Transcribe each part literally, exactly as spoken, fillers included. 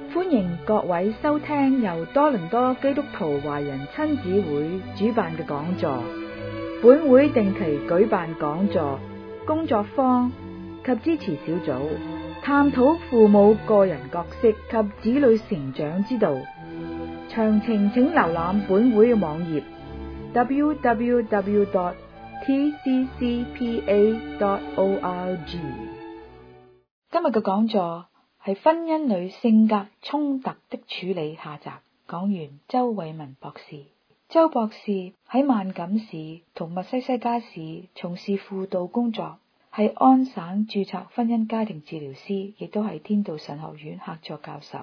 歡迎各位收聽由多倫多基督徒華人親子會主辦嘅講座。本會定期舉辦講座、工作坊及支持小組，探討父母個人角色及子女成長之道。詳情請瀏覽本會嘅網頁 double-u double-u double-u dot t c c p a dot org。 今日嘅講座係婚姻裏性格衝突的處理下集，講員周偉文博士。周博士喺萬錦市同密西西加市從事輔導工作，係安省註冊婚姻家庭治療師，亦都係天道神學院客座教授。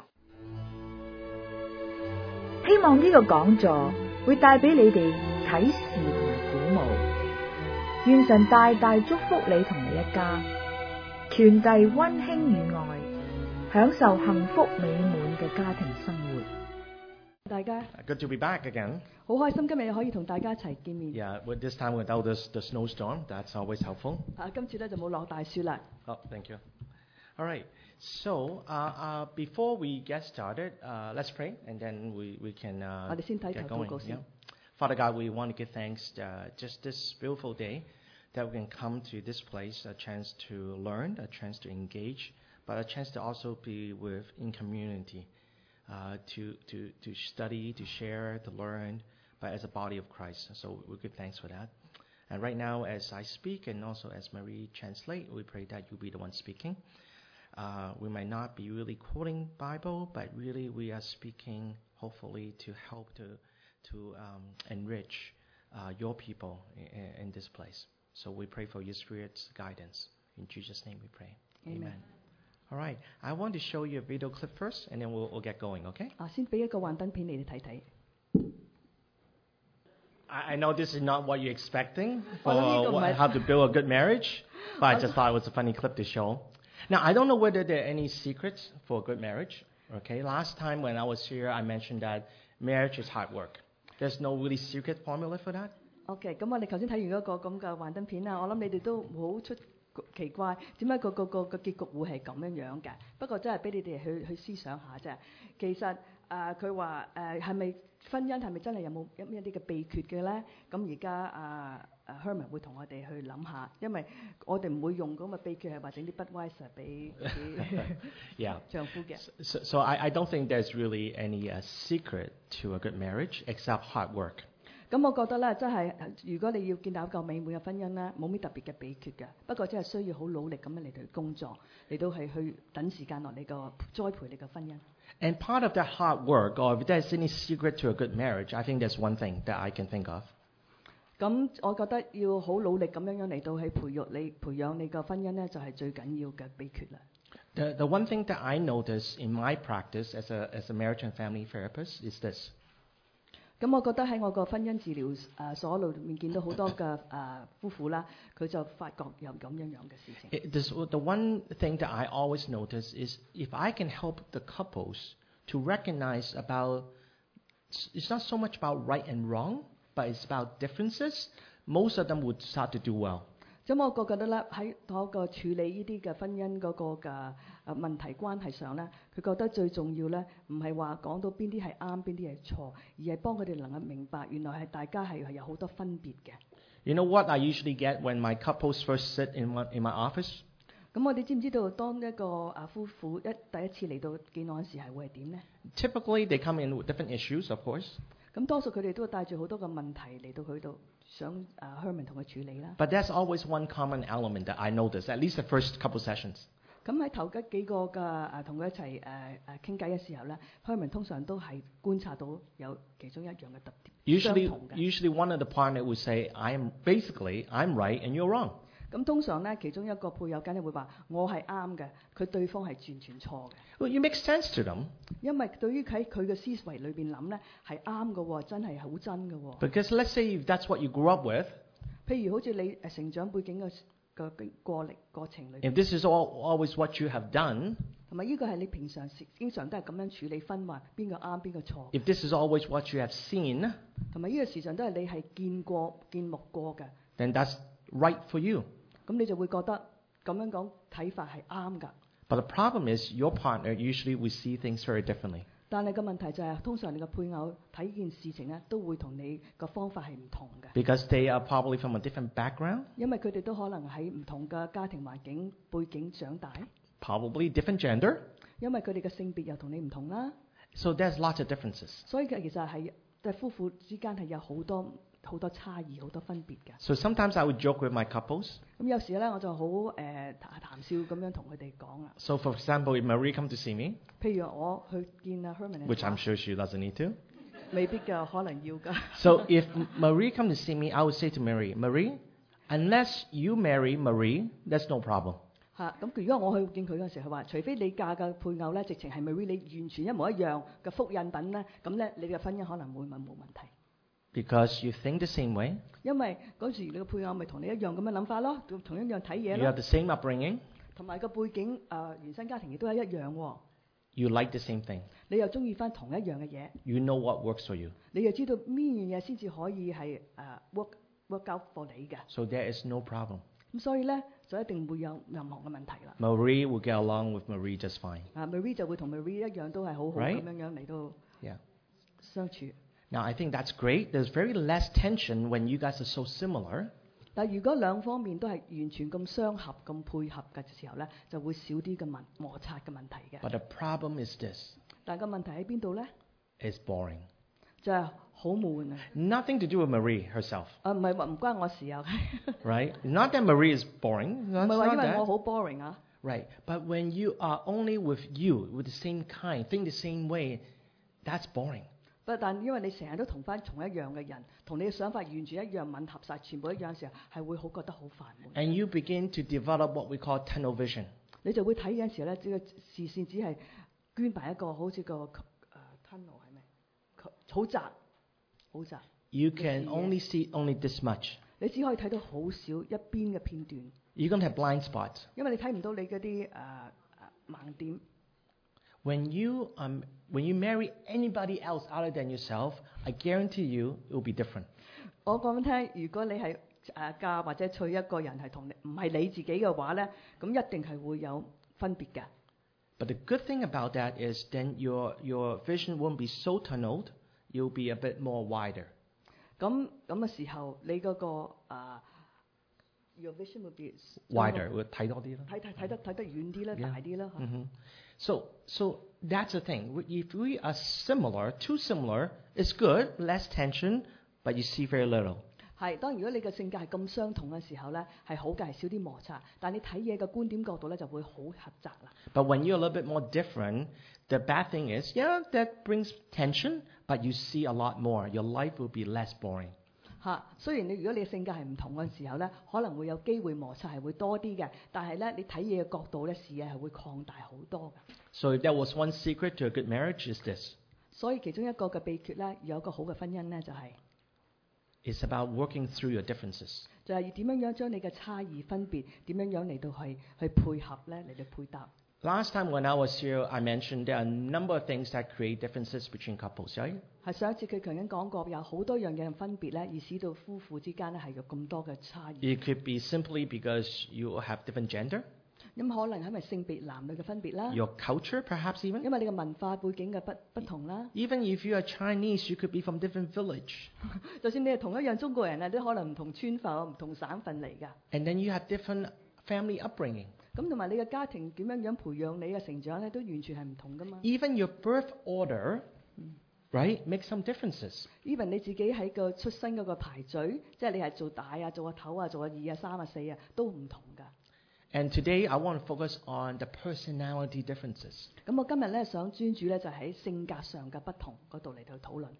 希望呢個講座會帶俾你哋啟示同埋鼓舞。願神大大祝福你同你一家，傳遞溫馨與愛，享受幸福美滿嘅家庭生活。 大家 Good to be back again. 好開心今日可以同大家一齊見面。 Yeah, with this time without this, the snowstorm, that's always helpful. 啊，今次咧就冇落大雪啦。 Oh, thank you. All right. So, uh, uh, before we get started, uh, let's pray, and then we, we can uh, 我哋先睇 get 頭 going. 禱告先。 Yeah. Father God, we want to give thanks uh, just this beautiful day that we can come to this place, a chance to learn, a chance to engage, but a chance to also be with in community, uh, to, to, to study, to share, to learn, but as a body of Christ. So we give thanks for that. And right now, as I speak and also as Marie translate, we pray that you be the one speaking. Uh, we might not be really quoting Bible, but really we are speaking, hopefully, to help to to um, enrich uh, your people in, in this place. So we pray for your Spirit's guidance. In Jesus' name we pray. Amen. Amen. All right. I want to show you a video clip first, and then we'll, we'll get going, okay? 啊，先俾一個幻燈片你哋睇睇。 I, I know this is not what you're expecting for Well, let me go what, back. how to build a good marriage, but I just thought it was a funny clip to show. Now, I don't know whether there are any secrets for a good marriage. Okay, last time when I was here, I mentioned that marriage is hard work. There's no really secret formula for that. OK，咁我哋頭先睇完嗰個咁嘅幻燈片啦，我諗你哋都好出奇怪，點解個個個個結局會係咁樣樣嘅？不過真係俾你哋去去思想下啫。其實誒佢話誒係咪婚姻係咪真係有冇一一啲嘅秘訣嘅咧？咁而家啊啊 Herman 會同我哋去諗下，因為我哋唔會用咁嘅秘訣係話整啲 Budweiser 俾 Yeah. 丈夫嘅。 So, so I, I don't think there's really any uh, secret to a good marriage except hard work. 咁我覺得咧，真係如果你要建立一個美滿嘅婚姻咧，冇咩特別嘅秘訣嘅。不過真係需要好努力咁樣嚟到去工作，嚟到係去等時間落你個栽培你嘅婚姻。 And part of that hard work, or if there's any secret to a good marriage, I think there's one thing that I can think of. 咁我覺得要好努力咁樣樣嚟到去培育你、培養你個婚姻咧，就係最緊要嘅秘訣啦。 The, the one thing that I notice in my practice as a, as a marriage and family therapist is this. 咁我覺得喺我個婚姻治療誒所裏面見到好多嘅誒夫婦啦，佢就發覺有咁樣樣嘅事情。 It, this, the one thing that I always notice is if I can help the couples to recognize about, it's not so much about right and wrong, but it's about differences, most of them would start to do well. 咁我覺得咧喺嗰個處理呢啲嘅婚姻嗰個嘅誒問題關係上咧，佢覺得最重要咧，唔係話講到邊啲係啱，邊啲係錯，而係幫佢哋能夠明白原來係大家係係有好多分別嘅。 You know what I usually get when my couples first sit in my, in my office? 咁我哋知唔知道當一個啊夫婦一第一次嚟到見我嗰時係會係點咧？ Typically, they come in with different issues, of course. 咁多數佢哋都會帶住好多個問題嚟到佢度，想啊 Herman 同佢處理啦。 But there's always one common element that I notice, at least the first couple sessions. 咁喺頭嗰幾個嘅啊同佢一齊誒誒傾偈嘅時候咧 ，Herman 通常都係觀察到有其中一樣嘅特點相 Usually, 同嘅。 usually one of the partner would say, "I'm basically I'm right and you're wrong." 咁通常咧，其中一個配偶梗係會話我係啱嘅，佢對方係完全錯嘅。 Well, you make sense to them 因為對於喺佢嘅思維裏邊諗咧係啱嘅喎，真係好真嘅喎。 because let's say if that's what you grew up with, 譬如好似你誒成長背景嘅嘅過歷過程裏邊， if this is all, always what you have done, 同埋呢個係你平常時經常都係咁樣處理分話邊個啱邊個錯， if this is always what you have seen, 同埋呢個時常都係你係見過見目過嘅， then that's right for you. 咁你就會覺得咁樣講睇法係啱㗎。 But the problem is your partner usually will see things very differently. 但係個問題就係、通常你個配偶睇件事情咧，都會同你個方法係唔同嘅， Because they are probably from a different background, 因為佢哋都可能喺唔同嘅家庭環境背景長大， probably different gender. 因為佢哋嘅性別又同你唔同啦， So there's lots of differences. 所以其實係即係夫婦之間係有好多好多差異、好多分別嘅。 So sometimes I would joke with my couples. 咁有時咧，我就好誒談談笑咁樣同佢哋講啊。 So for example, if Marie come to see me, 譬如我去見阿 Herman， which I'm sure she doesn't need to. 未必㗎，可能要㗎。 So if Marie come to see me, I would say to Marie, Marie, unless you marry Marie, there's no problem. 嚇咁，如果我去見佢嗰陣時，佢話除非你嫁嘅配偶咧，直情係 Marie 你完全一模一樣嘅複印品咧，咁咧你嘅婚姻可能會問冇問題。 Because you think the same way, 因為嗰時你嘅配偶咪同你一樣咁嘅諗法咯，同一樣睇嘢 you have 咯， the same upbringing, 同埋個背景誒、呃、原生家庭亦都係一樣喎。 you like the same thing, 你又中意翻同一樣嘅嘢， you know what works for you. 你又知道邊樣嘢先至可以係誒、呃 work work out for 你嘅。 So there is no problem. 咁所以咧就一定會有任何嘅問題啦。 Marie will get along with Marie just fine. 啊 Marie 就會同 Marie 一樣都係好好 Right? 咁樣樣嚟到 Yeah. 相處。 Now I think that's great. There's very less tension when you guys are so similar. 但係如果兩方面都係完全咁相合、咁配合嘅時候咧，就會少啲嘅問摩擦嘅問題嘅。 But the problem is this. 但係個問題喺邊度咧？ It's boring. 就係好悶啊！ Nothing to do with Marie herself, 啊唔係話唔關我事啊， right? Not that Marie is boring. 唔 That's 係話 not 因為 that. 我好 boring 啊。 Right. But when you are only with you, with the same kind, think the same way, that's boring. 不但因為你成日都同翻同一樣嘅人，同你嘅想法完全一樣，吻合晒，全部一樣嘅時候，係會好覺得好煩悶。 And you begin to develop what we call tunnel vision. 你就會睇嘅時候咧，只個視線只係捐埋一個好似個誒 tunnel 係咩？好窄，好窄。 You can Yeah. only see only this much. 你只可以睇到好少一邊嘅片段， You're going to have blind spots. 因為你睇唔到你嗰啲誒誒盲點。 When you um, when you marry anybody else other than yourself, I guarantee you it will be different. 我講聽，如果你係誒嫁或者娶一個人係同你唔係你自己嘅話咧，咁一定係會有分別嘅。 But the good thing about that is then your your vision won't be so tunneled. You'll be a bit more wider. 咁咁嘅時候，你嗰、個、uh, your vision will be Wider 會睇多啲啦。 睇睇睇得睇得遠啲啦， Yeah. 大啲啦嚇。 Mhm. So so that's the thing. If we are similar, too similar, it's good, less tension, but you see very little. 係，當如果你嘅性格係咁相同嘅時候咧，係好嘅，係少啲摩擦。但你睇嘢嘅觀點角度咧，就會好狹窄啦。 But when you're a little bit more different, the bad thing is, yeah, that brings tension, but you see a lot more. Your life will be less boring. 嚇，雖然你如果你嘅性格係唔同嘅時候咧，可能會有機會摩擦係會多啲嘅，但係咧你睇嘢嘅角度咧，視野係會擴大好多嘅。 So if there was one secret to a good marriage, is this. 所以其中一個嘅秘訣咧，要有一個好嘅婚姻咧，就係、 It's about working through your differences. 就係要點樣樣將你嘅差異分別點樣樣嚟到去去配合咧，嚟到配搭。 Last time when I was here, I mentioned there are a number of things that create differences between couples, right? 係上一次佢曾經講過，有好多樣嘢分別咧，而使到夫婦之間咧係有咁多嘅差異。 It could be simply because you have different gender, 咁可能係咪性別男女嘅分別啦？ your culture perhaps even. 因為你嘅文化背景嘅不不同啦。 Even if you are Chinese, you could be from different village. 就算你係同一樣中國人啊，都可能唔同村份、唔同省份嚟㗎。 And then you have different family upbringing. 咁同埋你嘅家庭點樣樣培養你嘅成長咧，都完全係唔同㗎嘛。 Even your birth order, right, makes some differences. even 你自己喺個出生嗰個排序，即係你係做大啊、做個頭啊、做個二啊、三啊、四啊，都唔同㗎。 And today I want to focus on the personality differences. 咁我今日咧想專注咧就喺性格上嘅不同嗰度嚟到討論。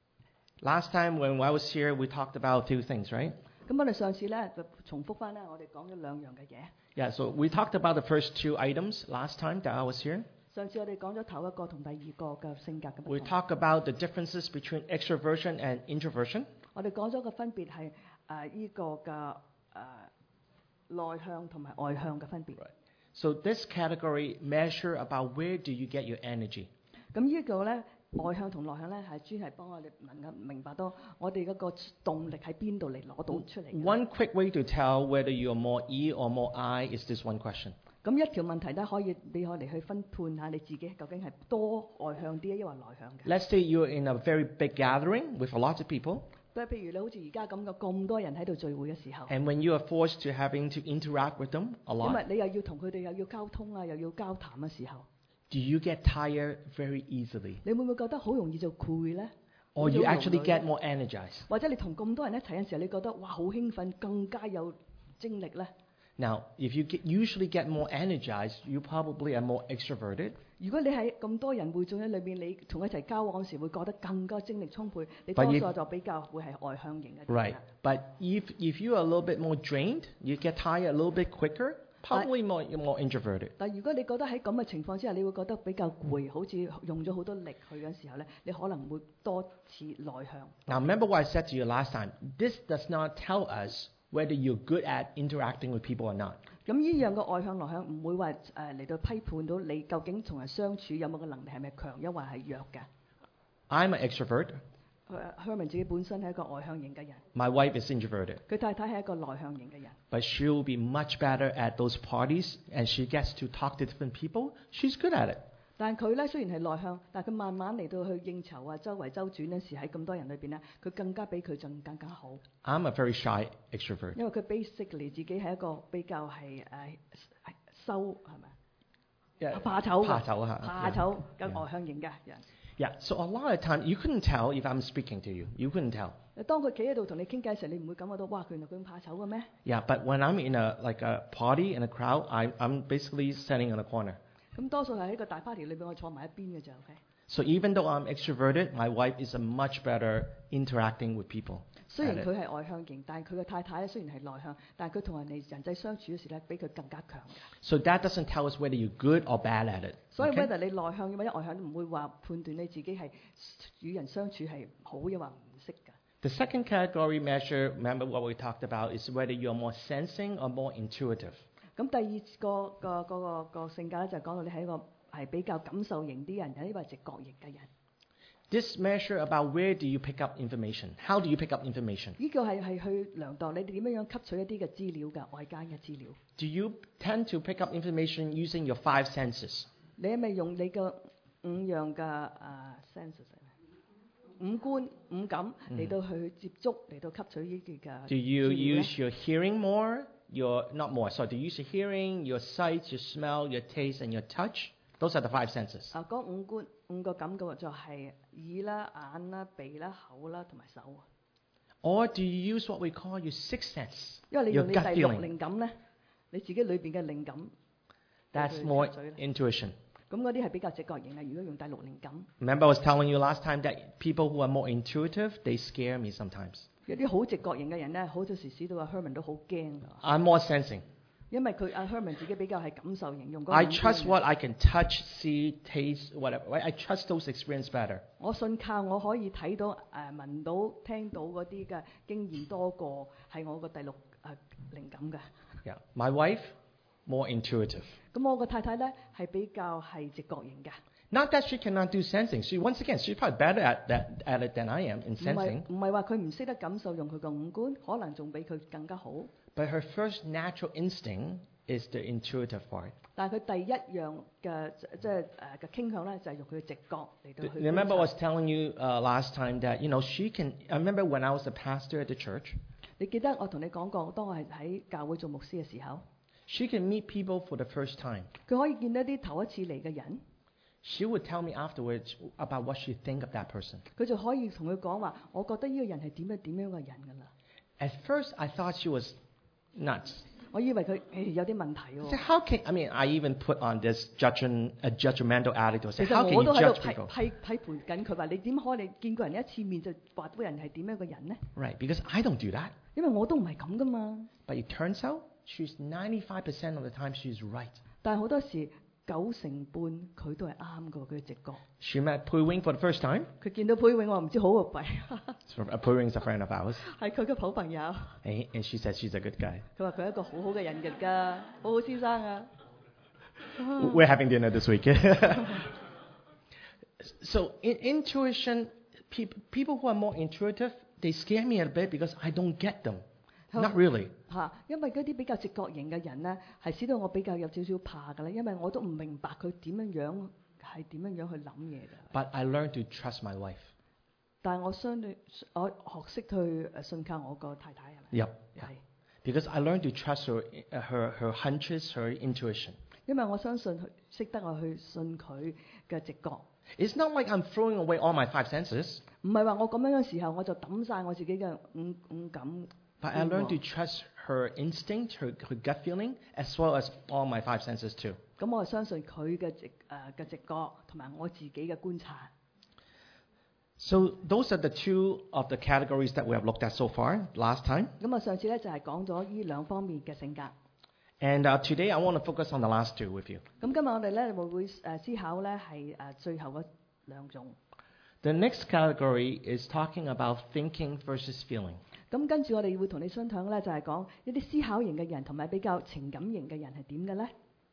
Last time when I was here, we talked about two things, right? 咁我哋上次咧就重複翻咧，我哋講咗兩樣嘅嘢。 Yeah, so we talked about the first two items last time that I was here. 上次我哋講咗頭一個同第二個嘅性格嘅不 We 同。 talked about the differences between extroversion and introversion. 我哋講咗個分別係誒依個嘅誒、呃、內向同埋外向嘅分別。 So this category measure about where do you get your energy. 咁呢個咧外向同內向咧係專係幫我哋能夠明白到我哋嗰個動力喺邊度嚟攞到出嚟嘅。 One quick way to tell whether you are more E or more I is this one question. 咁一條問題咧，可以你可嚟去分判下你自己究竟係多外向啲，抑或內向嘅。 Let's say you're in a very big gathering with a lot of people, 不過譬如你好似而家咁嘅咁多人喺度聚會嘅時候， and when you are forced to having to interact with them a 因 lot, 為你又要同佢哋又要交通啊，又要交談嘅時候， do you get tired very easily? 你會唔會覺得好容易就攰咧？ Or you 好 actually 容易 get more energized? 或者你同咁多人一齊嘅時候，你覺得哇好興奮，更加有精力咧？ Now, if you get, usually get more energized, you probably are more extroverted. 如果你喺咁多人會眾喺裏邊，你同一齊交往時會覺得更加精力充沛，你 But 多 if- 數就比較會係外向型嘅。 Right. But if, if you are a little bit more drained, you get tired a little bit quicker, probably more, you're more introverted. 但如果你覺得喺咁嘅情況之下，你會覺得比較攰，好似用咗好多力去嘅時候咧，你可能會多似內向。 Now, remember what I said to you last time. This does not tell us whether you're good at interacting with people or not. 咁呢樣嘅外向內向唔會話誒嚟到批判到你究竟同人相處有冇個能力係咪強，抑或係弱嘅。 I'm an extrovert. 誒 Herman 自己本身係一個外向型嘅人， My wife is introverted. 佢太太係一個內向型嘅人。 But she will be much better at those parties, and she gets to talk to different people. She's good at it. 但係佢咧雖然係內向，但係佢慢慢嚟到去應酬啊，周圍周轉嗰時喺咁多人裏邊咧，佢更加比佢仲更加好， I'm a very shy extrovert. 因為佢 basically 自己係一個比較係誒收係咪 Yeah, 怕醜嘅怕醜嚇怕醜嘅外向型嘅人。 Yeah, so a lot of time you couldn't tell if I'm speaking to you. You couldn't tell. 當佢企喺度同你傾偈嘅時候，你唔會感覺到哇，原來佢咁怕醜嘅咩？ Yeah, but when I'm in a like a party in a crowd, I, I'm basically sitting in a corner. 咁多數係喺個大 party 裏邊，我坐埋一邊嘅啫。OK。 So even though I'm extroverted, my wife is a much better interacting with people. 雖然 at it. 佢係外向型，但係佢嘅太太咧雖然係內向，但係佢同人哋人際相處嘅時咧，比佢更加強嘅。 So that doesn't tell us whether you're good or bad at it. 所以 okay? whether 你內向或者外向，都唔會話判斷你自己係與人相處係好，抑或唔識㗎。 The second category measure, remember what we talked about, is whether you're more sensing or more intuitive. 咁第二個個個個個性格咧，就係講到你係一個係比較感受型啲人，因為直覺型嘅人。 This measure about where do you pick up information? How do you pick up information? 呢個係係去量度你哋點樣樣吸取一啲嘅資料㗎，外間嘅資料。 Do you tend to pick up information using your five senses? 你係咪用你嘅五樣嘅啊 senses 五官五感嚟到去接觸嚟到吸取呢啲嘅 Do you 資料呢 use your hearing more? Your not more. Sorry. Do you use your hearing, your sight, your smell, your taste, and your touch? Those are the five senses. 啊，嗰五官五個感覺就係耳啦、眼啦、鼻啦、口啦同埋手啊。 Or do you use what we call your sixth sense? 因為你 Your 用你 gut 第六 feeling. 靈感咧，你自己裏邊嘅靈感， That's 去 more 吸取啦 intuition. 咁嗰啲係比較直覺型嘅。如果用第六靈感， Remember, I was telling you last time that people who are more intuitive, they scare me sometimes. 有啲好直覺型嘅人咧，好多時使到阿 Herman 都好驚㗎， I'm more sensing. 因為佢阿 Herman 自己比較係感受型，用嗰 I 五官 trust 嘅 what I can touch, see, taste, whatever. Right? I trust those experience better. 我信靠我可以睇到、誒、聞到、聽到嗰啲嘅經驗多過係我個第六誒、靈感嘅。 Yeah. My wife, more intuitive. 咁我個太太咧係比較係直覺型嘅， Not that she cannot do sensing. She once again, she's probably better at that at it than I am in 唔係 sensing. 唔係話佢唔識得感受用佢個五官，可能仲比佢更加好。 But her first natural instinct is the intuitive part. 但係佢第一樣嘅即即係誒嘅傾向咧，就係、用佢嘅直覺嚟到去 Remember, I 觀 was 察。 telling you uh, last time that you know she can. I remember when I was a pastor at the church. 你記得我同你講過，當我係喺教會做牧師嘅時候， She can meet people for the first time. 佢可以見到啲頭一次嚟嘅人， She would tell me afterwards about what she think of that person. 佢就可以同佢講話，我覺得呢個人係點樣點樣嘅人㗎啦。 At first, I thought she was nuts. 我以為佢誒有啲問題 I 喎 said,。how can I mean? I even put on this judgment, a judgmental attitude. I 其 said, how 實 can 我 you 都喺度 judge 批 people? 批批判緊佢話：你點可能見過人一次面就話到人係點樣嘅人呢？ Right? Because I don't do that. 因為我都唔係咁噶嘛。 But it turns out she's ninety-five percent of the time she's right. 但係好多時九成半佢都係啱嘅，佢嘅直覺。 She met Pui Wing for the first time. 佢見到佩永，我唔知好個弊， So, uh, Pui Wing's a friend of ours, 係佢嘅好朋友。 and, and she said she's a good guy. 佢話佢係一個好好嘅人嚟㗎，好好先生啊。 We're having dinner this week. So in intuition, people people who are more intuitive, they scare me a bit because I don't get them. Not really. 嚇，因為嗰啲比較直覺型嘅人咧，係使到我比較有少少怕㗎啦，因為我都唔明白佢點樣樣係點樣樣去諗嘢㗎。 But I learned to trust my wife. 但係我相對我學識去誒信靠我個太太係咪？ Yep. 係， Because I learned to trust her, uh, her, her hunches, her intuition. 因為我相信佢識得我去信佢嘅直覺。 It's not like I'm throwing away all my five senses, 唔係話我咁樣嘅時候我就抌晒我自己嘅五五感。 but I learned to trust her instinct, her, her gut feeling, as well as all my five senses too. 咁我係相信佢嘅直誒嘅直覺同埋我自己嘅觀察。 So those are the two of the categories that we have looked at so far last time. 咁啊上次咧就係講咗呢兩方面嘅性格。 And uh, today I want to focus on the last two with you. 咁今日我哋咧會會誒思考咧係誒最後嗰兩種。 The next category is talking about thinking versus feeling. 咁跟住我哋會同你分享咧，就係講一啲思考型嘅人同埋比較情感型嘅人係點嘅咧。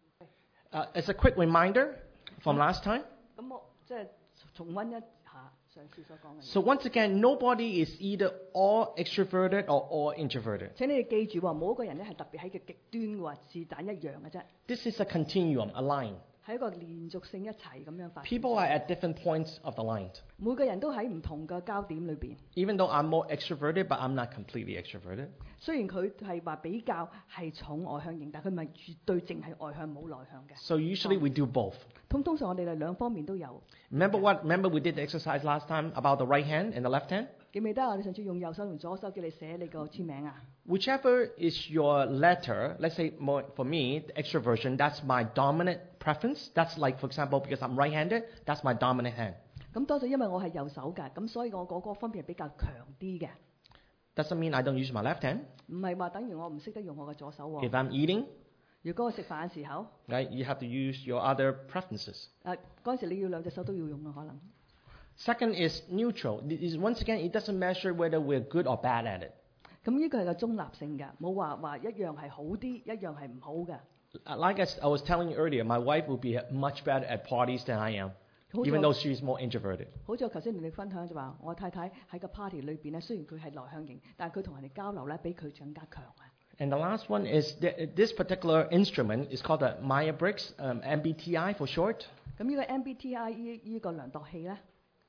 Uh, as a quick reminder from last time. 咁我即係重溫一下上次所講嘅。 So once again, nobody is either all extroverted or all introverted. 請你哋記住喎，冇一個人咧係特別喺個極端嘅話，是但一樣嘅啫， This is a continuum, a line. 係一個連續性一齊咁樣發展。 People are at different points of the line. 每個人都喺唔同嘅焦點裏邊。 Even though I'm more extroverted, but I'm not completely extroverted. 雖然佢係話比較係重外向型，但佢唔係絕對淨係外向冇內向嘅。 So usually we do both. 通通常我哋係兩方面都有。 Remember what? Remember we did the exercise last time about the right hand and the left hand? 記唔記得我哋上次用右手同左手叫你寫你個簽名啊？ Whichever is your letter, let's say more, for me, the extroversion, that's my dominant preference. That's like, for example, because I'm right-handed, that's my dominant hand. 咁多謝，因為我係右手㗎，咁所以我嗰個分別係比較強啲嘅。 Doesn't mean I don't use my left hand. 唔係話等於我唔識得用我嘅左手 If 喎。 I'm eating, 如果我食飯嘅時候， right, you have to use your other preferences. 誒嗰陣時你要兩隻手都要用啊，可能。 Second is neutral. It is, once again, it doesn't measure whether we're good or bad at it. 咁呢個係個中立性嘅，冇話話一樣係好啲，一樣係唔好嘅。 Uh, Like I, s- I was telling you earlier, my wife will be much better at parties than I am, 好似 even though 我 she's more introverted. 好似我頭先同你分享就話，我太太喺個 party 裏邊咧，雖然佢係內向型，但係佢同人哋交流咧比佢更加強啊。 And the last one is th- this particular instrument is called the Myers-Briggs, um, M B T I for short. 咁呢個 M B T I 呢呢個量度器咧，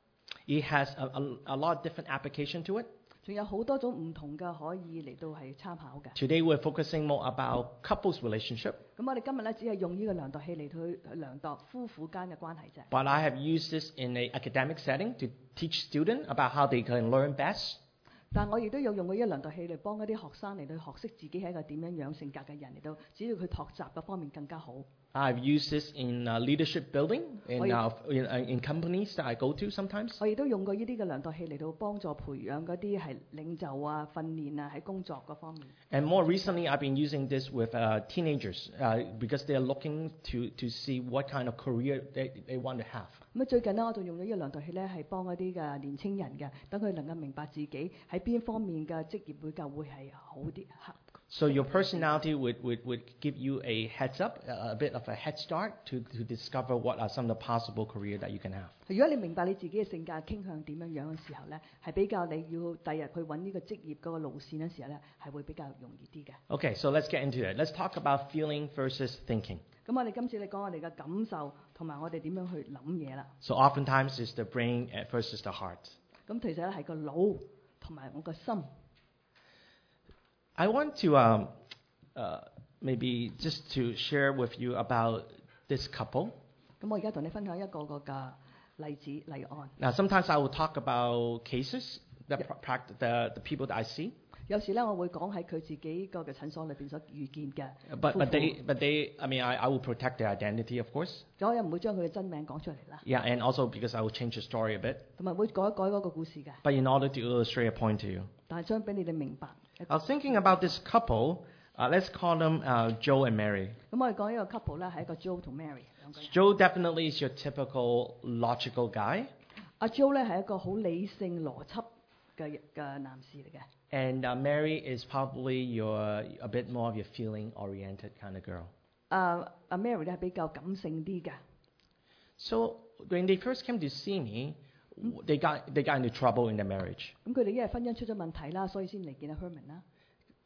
It has a, a, a lot of different application to it. 仲有好多種唔同嘅可以嚟到係參考嘅。 Today we're focusing more about couples relationship, 咁我哋今日咧只係用呢個量度器嚟到去去量度夫婦間嘅關係啫。 but I have used this in a academic setting to teach students about how they can learn best. 但我亦都有用過呢個量度器嚟幫一啲學生嚟到學識自己係一個點樣樣性格嘅人嚟到，只要佢學習嘅方面更加好。 I've used this in uh, leadership building in, Oh, yeah. uh, in, uh, in companies that I go to sometimes. 我亦都用過呢啲嘅量度器嚟到幫助培養嗰啲係領袖啊、訓練啊喺工作嗰方面。 And more recently, I've been using this with uh, teenagers uh, because they're looking to, to see what kind of career they, they want to have. 咁啊最近呢，我仲用咗呢個量度器咧，係幫一啲嘅年青人嘅，等佢能夠明白自己喺邊方面嘅職業會較會係好啲。 So your personality would, would, would give you a heads up, a, a bit of a head start to, to discover what are some of the possible career that you can have. 如果你明白你自己嘅性格傾向點樣樣嘅時候咧，係比較你要第日去揾呢個職業嗰個路線嘅時候咧，係會比較容易啲嘅。 Okay, so let's get into it. Let's talk about feeling versus thinking. 咁我哋今次嚟講我哋嘅感受同埋我哋點樣去諗嘢啦。 So oftentimes it's the brain versus the heart. 咁其實咧係個腦同埋我個心。 I want to um, uh, maybe just to share with you about this couple. 咁我而家同你分享一個個嘅例子例案。 Now, sometimes I will talk about cases, the, Yeah. pract- the, the people that I see, 有時咧，我會講喺佢自己個嘅診所裏邊所遇見嘅 but, 夫 but 婦 they, but they, I mean, I, I will protect their identity, of course. 咁我又唔會將佢嘅真名講出嚟啦， Yeah, and also because I will change the story a bit, 同埋會改一改嗰個故事嘅， but in order to illustrate a point to you. 但係將俾你哋明白。 I was thinking about this couple. Uh, let's call them uh, Joe and Mary. 咁我哋講呢個 couple 咧係一個 Joe 同 Mary 兩個人。 Joe definitely is your typical logical guy, 阿 Joe 咧係一個好理性邏輯嘅嘅男士嚟嘅。 and uh, Mary is probably your a bit more of your feeling-oriented kind of girl. 啊阿 Mary 咧係比較感性啲嘅。 So when they first came to see me, w- they got they got into trouble in their marriage. 咁佢哋因為婚姻出咗問題啦，所以先嚟見阿 Herman 啦。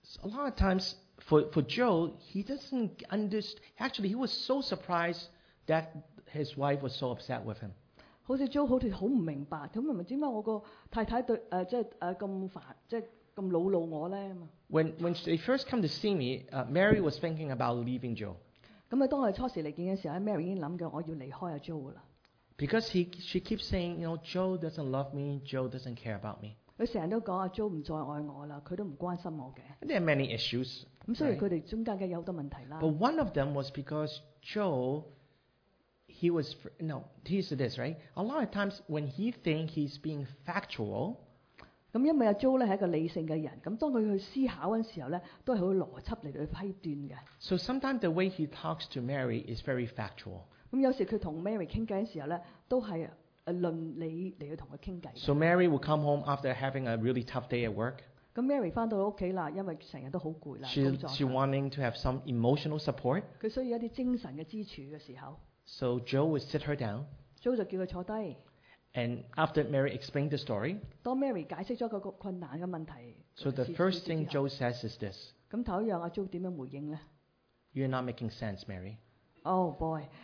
So a lot of times for, for Joe, he doesn't understand. Actually, he was so surprised that his wife was so upset with him. 好似 Jo 好似好唔明白，咁明明點解我個太太對誒即係誒咁煩，即係咁惱怒我咧嘛？ When, when they first come to see me, uh, Mary was thinking about leaving Joe 咁啊，當我哋初時嚟見嘅時候， Mary 已經諗緊我要離開阿 Jo 噶啦。 because he, she keeps saying, you know, Joe doesn't love me, Joe doesn't care about me. 佢成日都講阿 Jo 唔再愛我啦，佢都唔關心我嘅。 And there are many issues. 咁所以 Right. 佢哋中間嘅有好多問題啦。 But one of them was because Joe, he was, no, here's this, right? A lot of times when he think he's being factual, 咁因為阿 Jo 咧係一個理性嘅人，咁當佢去思考嗰陣時候咧，都係好邏輯嚟到去批斷嘅。 so sometimes the way he talks to Mary is very factual. 咁有時佢同 Mary 傾偈嘅時候咧，都係誒論理嚟去同佢傾偈嘅。 So Mary would come home after having a really tough day at work. 咁 Mary 翻到屋企啦，因為成日都好攰啦， She, 工作 she 上 wanting to have some emotional support. 佢需要一啲精神嘅支柱嘅時候 So Joe would sit her down. ，Jo 就叫佢坐低。 And after Mary explained the story, 當 Mary 解釋咗嗰個困難嘅問題， so the 事 first 事 thing 之後 Joe says is this: 咁頭一樣阿 Jo 點樣回應咧 You're not making sense, Mary. ？Oh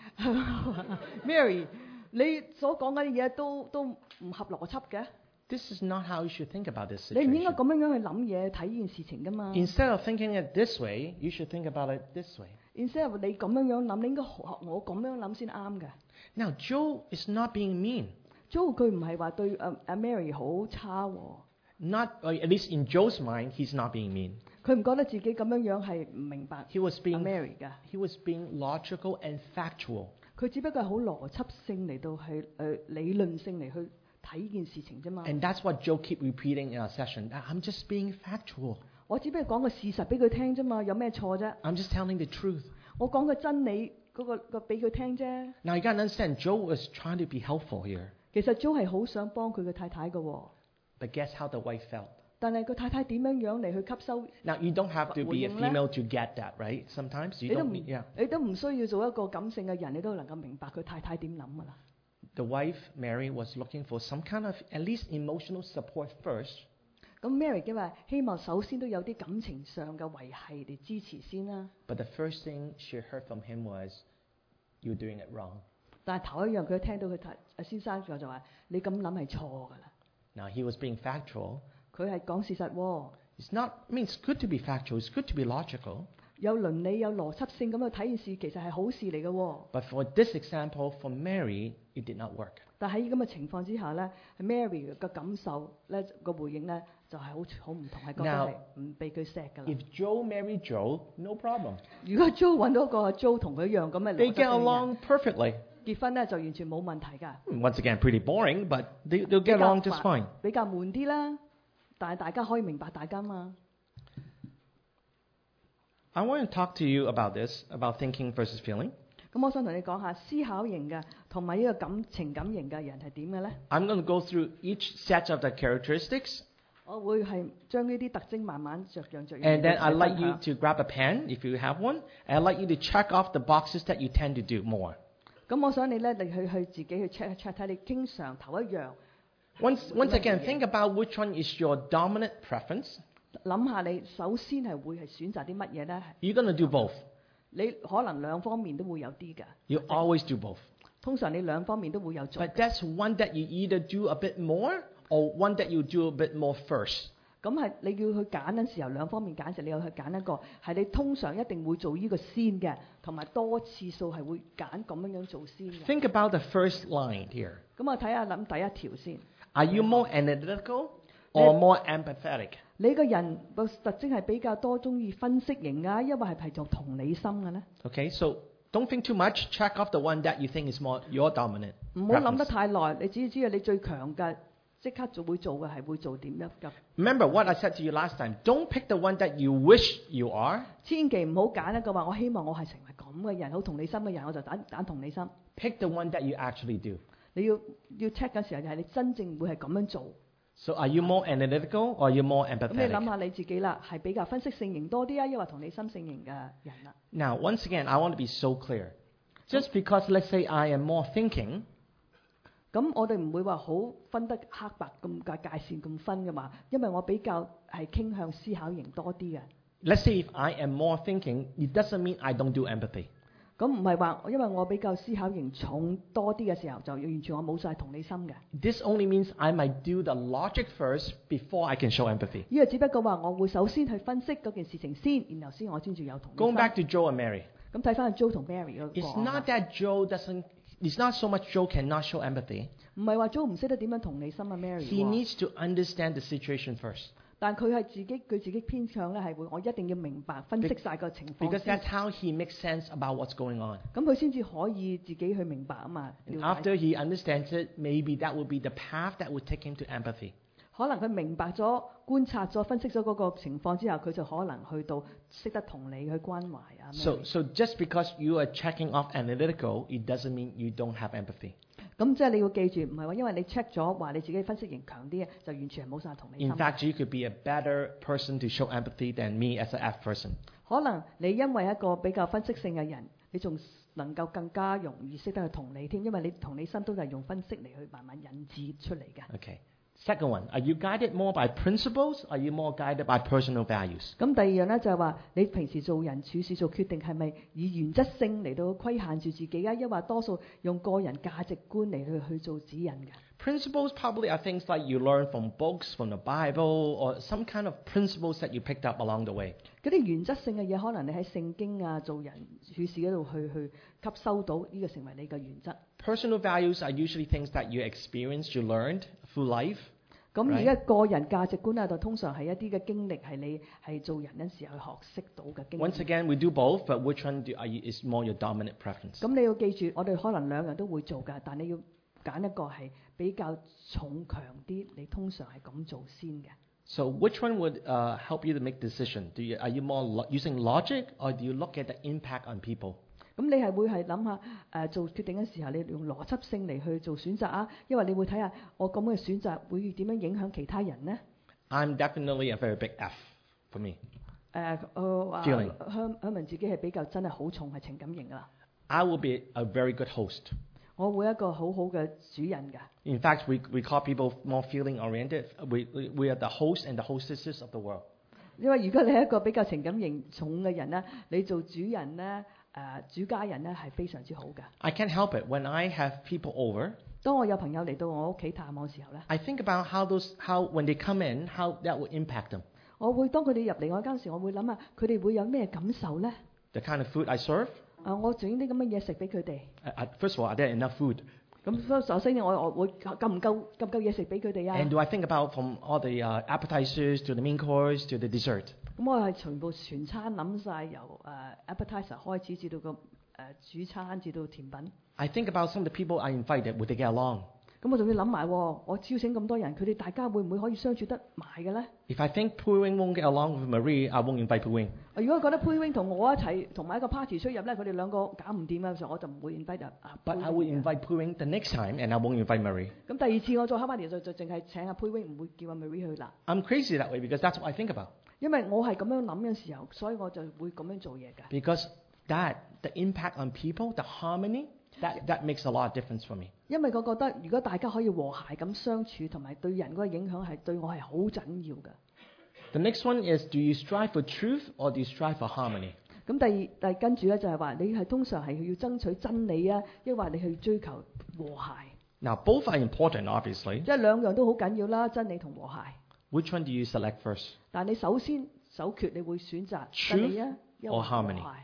boy，Mary， 你所講嗰啲嘢都都唔合邏輯嘅， This is not how you should think about this 你唔應該 situation. 咁樣樣去諗嘢睇呢件事情噶嘛。 Instead of thinking it this way, you should think about it this way. Instead of 你咁樣樣諗，你應該學我咁樣諗先啱嘅。 Now, Joe is not being mean. Jo 佢唔係話對阿阿 Mary 好差喎， Not, or at least in Joe's mind, he's not being mean. 佢唔覺得自己咁樣樣係唔明白 He was 阿 being, Mary 㗎。 he was being logical and factual. 佢只不過係好邏輯性嚟到係誒、呃、理論性嚟去睇呢件事情啫嘛。 And that's what Joe keep repeating in our session. I'm just being factual. 我只不過講個事實俾佢聽啫嘛，有咩錯啫？ I'm just telling the truth. 我講個真理嗰、個個俾佢聽啫。 Now you gotta understand, Joe was trying to be helpful here. 其實 Jo 係好想幫佢嘅太太嘅喎， But guess how the wife felt? 但係個太太點樣樣嚟去吸收？ Now you don't have to be a 回應呢？ female to get that, right? Sometimes 你 you 都 don't 唔 need, yeah. 你都唔需要做一個感性嘅人，你都能夠明白佢太太點諗㗎啦。 The wife, Mary, was looking for some kind of at least emotional support first. 咁 Mary 嘅話，希望首先都有啲感情上嘅維係嚟支持先啦。 But the first thing she heard from him was, "You're doing it wrong." 但係頭一樣佢聽到佢太阿先生就就話：你咁諗係錯㗎啦。 Now he was being factual. 佢係講事實喎， It's not. I mean, it's good to be factual. It's good to be logical. 有倫理有邏輯性咁去睇件事，其實係好事嚟嘅喎。 But for this example, for Mary, it did not work. 但喺咁嘅情況之下咧，Mary 嘅感受咧個回應咧就係好好唔同，係覺得 Now- 係唔被佢錫㗎啦。 If Joe married Joe, no problem. 如果 Jo 揾到個 Jo 同佢一樣咁嘅 They 邏輯 get 性嘅人 along perfectly. 結婚咧就完全冇問題㗎。 Once again, pretty boring, but they, they'll 比 get 較 along just 煩 fine. 比較悶啲啦，但係大家可以明白大家嘛。 I want to talk to you about this, about thinking versus feeling. 咁我想同你講下思考型嘅同埋呢個感情感型嘅人係點嘅咧？ I'm going to go through each set of the characteristics, 我會係將呢啲特徵慢慢着樣着樣 and then 嚟 I'd 分 like you 享 to grab a pen if you have one, and I'd like you to check off the boxes that you tend to do more. 咁我想你咧，你去去自己去 check 一 check 睇你經常頭一樣， Once, once again, think about which one is your dominant preference. 諗下你首先係會係選擇啲乜嘢咧？ You're going to do both. 你可能兩方面都會有啲嘅， You always do both. 通常你兩方面都會有做。 But that's one that you either do a bit more or one that you do a bit more first. 咁係你要去揀嘅時候，兩方面揀時，你要去揀一個係你通常一定會做呢個先嘅，同埋多次數係會揀咁樣樣做先嘅。 Think about the first line here. 咁我睇下諗第一條先。 Are you more analytical or more empathetic? 你個人個特徵係比較多中意分析型啊，抑或係係做同理心嘅咧？ Okay, so don't think too much. Check off the one that you think is more your dominant. 唔好諗得 preference. 太耐，你只要知道你最強嘅，即刻就會做嘅係會做點樣嘅。 Remember what I said to you last time. Don't pick the one that you wish you are. 千祈唔好揀一個話，我希望我係成為咁嘅人，好同理心嘅人，我就揀揀同理心。 Pick the one that you actually do. 你要要 check 嘅時候，就係你真正會係咁樣做。 So are you more analytical or are you more 咁你諗 empathetic? 下你自己啦，係比較分析性型多啲啊，抑或同理心性型嘅人啦。 Now, once again, I want to be so clear. Just because, let's say, I am more thinking, 咁我哋唔會話好分得黑白咁界界線咁分嘅嘛，因為我比較係傾向思考型多啲嘅。 let's say if I am more thinking, it doesn't mean I don't do empathy. 咁唔係話因為我比較思考型重多啲嘅時候，就完全我冇晒同理心嘅。 This only means I might do the logic first before I can show empathy. 呢個只不過話我會首先去分析嗰件事情先，然後先我先至有同理 Going 心。 back to Joe and Mary, 咁睇翻去 Joe 同 Mary 嗰個 it's 案 not that Joe doesn't, it's not so much Joe cannot show empathy. 唔係話 Joe 唔識得點樣同理心啊 Mary He 喎 needs to understand the situation first. 但佢係自己佢自己偏向咧係會，我一定要明白分析晒個情況 Because 先 that's how he makes sense about what's going on. 咁佢先至可以自己去明白啊嘛。 And 了解 after he understands it, maybe that will be the path that will take him to empathy. 可能佢明白咗、觀察咗、分析咗嗰個情況之後，佢就可能去到識得同理去關懷啊。 So, so just because you are checking off analytical, it doesn't mean you don't have empathy. 咁即係你要記住，唔係話因為你 check 咗話你自己分析型強啲嘅，就完全係冇晒同理心 In。fact, you could be a better person to show empathy than me as an F person. 可能你因為一個比較分析性嘅人，你仲能夠更加容易識得去同理添，因為你同理心都係用分析嚟去慢慢引致出嚟嘅。 Okay. Second one, are you guided more by principles? Or are you more guided by personal values? 咁第二樣咧就係話，你平時做人處事做決定係咪以原則性嚟到規限住自己啊？抑或多數用個人價值觀嚟去去做指引嘅？ Principles probably are things like you learn from books, from the Bible, or some kind of principles that you picked up along the way. 嗰啲原則性嘅嘢，可能你喺聖經啊、做人處事嗰度去去吸收到，呢、這個成為你嘅原則。 Personal values are usually things that you experienced, you learned through life. 咁 Right. 而家個人價值觀咧，就通常係一啲嘅經歷，係你係做人嗰時候去學識到嘅經 Once 歷。 again, we do both, but which one do, are you, is more your dominant preference? 咁你要記住，我哋可能兩樣都會做㗎，但你要揀一個係比較重強啲，你通常係咁做先嘅。 So which one would uh, help you to make decision? Do you, are you more lo- using logic, or do you look at the impact on people? 咁你係會係諗下誒做決定嘅時候，你用邏輯性嚟去做選擇啊，因為你會睇下我咁嘅選擇會點樣影響其他人呢？ I'm definitely a very big F for me. 誒我話 Feeling 香香文自己係比較真係好重係情感型㗎啦， I will be a very good host. 我會一個好好嘅主人㗎。 In fact, we, we call people more feeling oriented. We, we, we are the hosts and the hostesses of the world. 因為如果你係一個比較情感型重嘅人咧，你做主人咧誒、主家人咧係非常之好㗎。 I can't help it. When I have people over, 當我有朋友嚟到我屋企探我嘅時候咧， I think about how those, how when they come in, how that will impact them. 我會當佢哋入嚟我間時，我會諗下佢哋會有咩感受咧？ The kind of food I serve. 啊，我整啲咁嘅嘢食俾佢哋。 Uh, uh, first of all, are there enough food? 咁所以首先我我會夠唔夠夠唔夠嘢食俾佢哋啊？ And do I think about from all the uh, appetizers to the main course to the dessert? 咁我係全部全餐諗晒，由誒 appetizer 開始至到個誒、主餐至到甜品。 I think about some of the people I invited. Would they get along? 咁我仲要諗埋喎，我邀請咁多人，佢哋大家會唔會可以相處得埋嘅咧？ If I think Pui Wing won't get along with Marie, I won't invite Pui Wing. 如果我覺得 Pui Wing 同我一齊同埋一個 party 出入咧，佢哋兩個搞唔掂嘅時候，我就唔會 invite 啊。 But I Pui would Wing 嘅 invite Pui Wing the next time, and I won't invite Marie. 咁第二次我做 party 就就淨係請阿 Pui Wing，唔會叫阿 Marie 去啦。 I'm crazy that way because that's what I think about. 因為我係咁樣諗嘅時候，所以我就會咁樣做嘢㗎。 Because that, the impact on people, the harmony, that, that makes a lot of difference for me. 因為我覺得，如果大家可以和諧咁相處，同埋對人嗰個影響係對我係好緊要嘅。 The next one is, do you strive for truth or do you strive for harmony? 咁第二第跟住咧就係話，你係通常係要爭取真理啊，抑或你去追求和諧？ Now, both are important, obviously. 即係兩樣都好緊要啦，真理同和諧。 Which one do you select first? 但你首先首決，你會選擇真理啊，抑或 or 和 harmony？ 諧？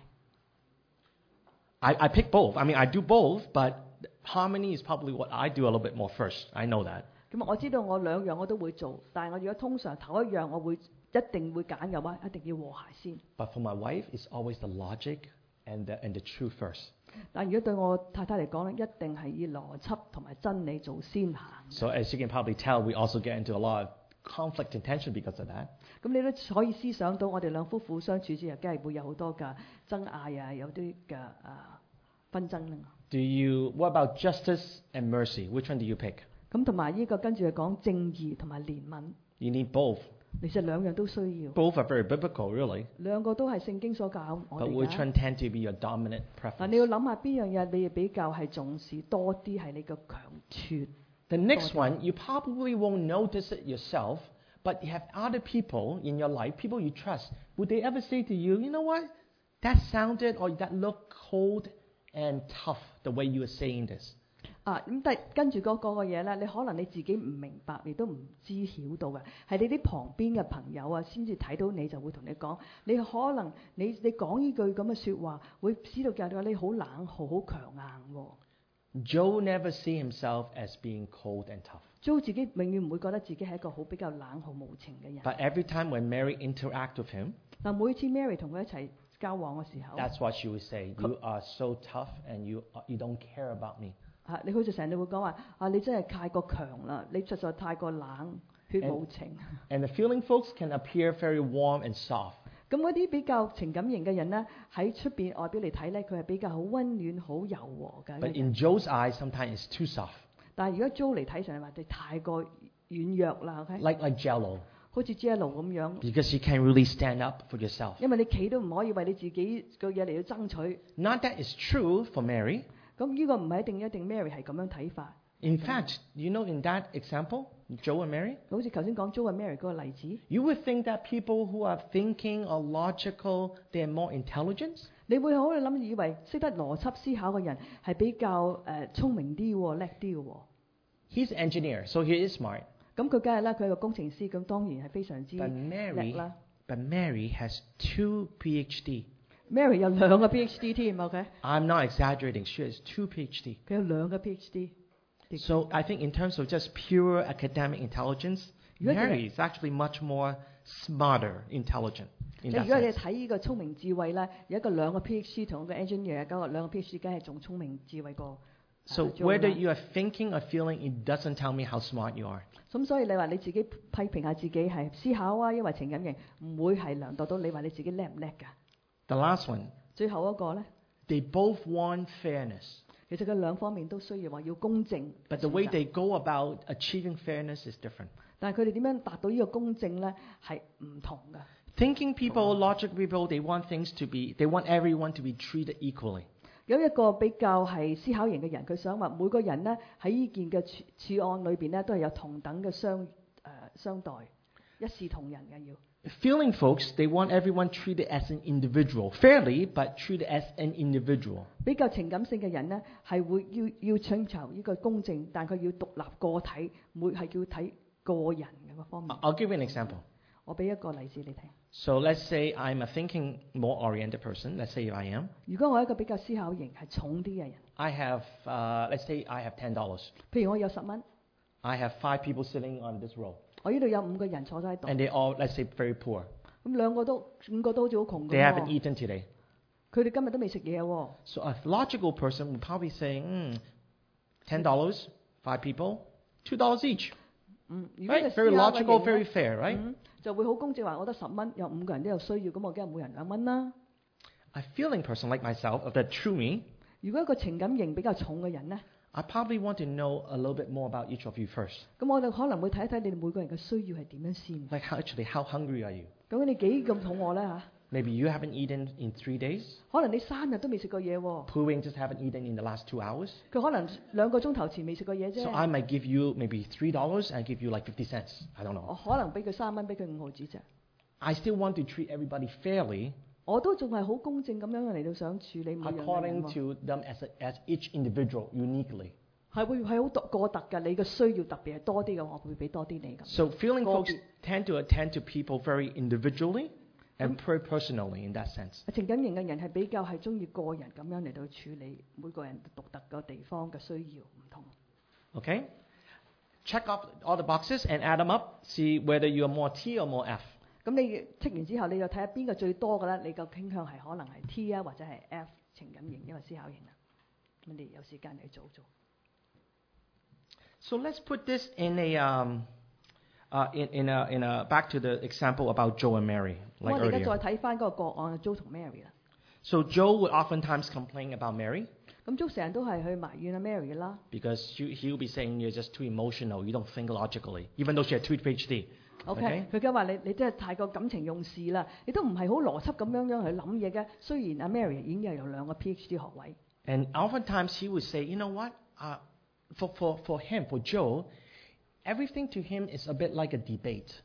I, I pick both. I mean, I do both, but harmony is probably what I do a little bit more first. I know that. 咁我知道我兩樣我都會做，但係我如果通常頭一樣我會一定會揀嘅話，一定要和諧先。 But for my wife, it's always the logic and the, and the truth first. 但如果對我太太嚟講咧，一定係以邏輯同埋真理做先行。 So as you can probably tell, we also get into a lot of conflict and tension because of that. 咁你都可以思想到，我哋兩夫婦相處之後，梗係會有好多嘅爭拗啊，有啲嘅啊紛爭啦。 Do you, what about justice and mercy? Which one do you pick? 咁同埋呢個跟住係講正義同埋憐憫， You need both. 其實兩樣都需要， Both are very biblical, really. 兩個都係聖經所教我 But 哋 which 㗎。 one tend to be your dominant 嗱，你要 preference? 諗下邊樣嘢你比較係重視多啲，係你嘅強處。 The next one, you probably won't notice it yourself, But you have other people in your life, people you trust. Would they ever say to you, you know what? That sounded or that looked cold and tough the way you were saying this. 啊，咁但係跟住嗰個嘅嘢咧，你可能你自己唔明白，亦都唔知曉到嘅，係你啲旁邊嘅朋友啊，先至睇到你就會同你講，你可能你你講呢句咁嘅説話，會知道嘅你好冷酷、好強硬喎。 Joe never see himself as being cold and tough. Joe 自己永遠唔會覺得自己係一個好比較冷酷無情嘅人。 But every time when Mary interact with him, 嗱，每次 Mary 同佢一齊交往嘅時候， that's what she would say. You are so tough and you you don't care about me. 嚇你佢就成日會講話啊，你真係太過強啦，你實在太過冷血無情。 And the feeling folks can appear very warm and soft. 咁嗰啲比較情感型嘅人咧，喺出邊外表嚟睇咧，佢係比較好温暖、好柔和嘅。 But in Joe's eyes, sometimes it's too soft. 但係如果 Jo 嚟睇上嚟話，你太過軟弱啦 ，OK？ Like like Jello. 好似 Jello 咁樣， Because you can't really stand up for yourself. 因為你企都唔可以為你自己個嘢嚟到爭取。 Not that it's true for Mary. 咁呢個唔係一定一定 Mary 係咁樣睇法。 In fact, you know, in that example, Joe and Mary, 好似頭先講 Jo 和 Mary 嗰個例子， you would think that people who are thinking or logical, they're more intelligent. 你會好諗以為識得邏輯思考嘅人係比較誒、呃、聰明啲喎，叻啲嘅喎。 He's an engineer, so he is smart. 咁佢梗係啦，佢係個工程師，咁當然係非常之 But 叻 Mary, 啦。 but Mary has two PhD. Mary 有兩個 PhD 添 ，OK？ I'm not exaggerating. She has two PhD. 佢有兩個 PhD。 So I think in terms of just pure academic intelligence, You have to- Mary is actually much more smarter, intelligent 即 in 係 that 如果你 sense. 睇呢個聰明智慧咧，有一個兩個 PhD 同一個 engineer，嗰個兩個 PhD 梗係仲聰明智慧過。 So 啊 Joe whether 啦 you are thinking or feeling, it doesn't tell me how smart you are. 咁所以你話你自己批評下自己係思考啊，因為情感型，唔會係量度到你話你自己叻唔叻㗎。 The last one, 最後一個咧， they both want fairness. 其實佢兩方面都需要話要公正。 But the way 選擇 they go about achieving fairness is different. 但係佢哋點樣達到呢個公正咧，係唔同㗎。 Thinking people, logic people, they want things to be, they want everyone to be treated equally. 有一個比較係思考型嘅人，佢想話每個人咧喺呢件嘅處處案裏邊咧，都係有同等嘅相誒、呃、相待，一視同仁嘅要。 Feeling folks, they want everyone treated as an individual, fairly, but treated as an individual. 比較情感性嘅人咧，係會要要追求呢個公正，但佢要獨立個體，每係要睇個人嘅嗰方面。 I'll give you an example. 我俾一個例子你聽。 So let's say I'm a thinking, more oriented person. Let's say I am. 如果我係一個比較思考型係重啲嘅人， I have, uh, let's say I have ten dollars. 譬如我有十蚊， I have five people sitting on this row. 我呢度有五個人坐咗喺度， And they all, let's say, very poor. 咁兩個都五個都好似好窮 They 咁 haven't 喎。 eaten today. 佢哋今日都未食嘢喎。 So a logical person would probably say, hmm, ten dollars, five people, two dollars each. 嗯，如果 Right? 你 Very 思考嘅 logical, 型 very 咧 fair, right? 嗯，就會好公正話，我得十蚊，有五個人都有需要，咁我梗係每人兩蚊啦。 A feeling person like myself, of that true me, 如果一個情感型比較重嘅人咧， I probably want to know a little bit more about each of you first. 咁我哋可能會睇一睇你哋每個人嘅需要係點樣先。 Like how, actually, how hungry are you? 究竟你幾咁肚餓咧嚇？ Maybe you haven't eaten in three days. 可能你三日都未食過嘢喎， Pooing just haven't eaten in the last two hours. 佢可能兩個鐘頭前未食過嘢啫。 So I might give you maybe three dollars and give you like fifty cents. I don't 我 know. 可能俾佢三蚊，俾佢五毫子啫。 I still want to treat everybody fairly 我都仲係好公正咁樣嚟到想處理每樣嘅人 according 喎， to them as, a, as each individual uniquely. 係會係好獨個特㗎。你嘅需要特別係多啲嘅，我會俾多啲你咁。 So feeling folks Copy. tend to attend to people very individually and very personally in that sense. 情感型嘅人係比較係中意個人咁樣嚟到處理每個人獨特嘅地方嘅需要唔同。 Okay? Check off all the boxes and add them up. See whether you're more T or more F. 咁你剔完之後，你就睇下邊個最多嘅咧？你個傾向係可能係 T 啊，或者係 F 情感型，因為思考型啊。咁你有時間嚟做做。 So let's put this in a um, uh, in in a in a back to the example about Joe and Mary 咁 like 我哋而家 earlier. 再睇翻嗰個個案 Jo 同 Mary 啦。 So Joe would oftentimes complain about Mary 咁 Jo 成日都係去埋怨阿 Mary 啦。 because she, he'll be saying you're just too emotional. You don't think logically, even though she had two PhD. OK，佢梗話你你真係太過感情用事啦，你都唔係好邏輯咁樣樣去諗嘢嘅。雖然阿 Mary 已經係有兩個 PhD 學位， And oftentimes he would say, you know what? Uh, for for for him, for Joe, everything to him is a bit like a debate.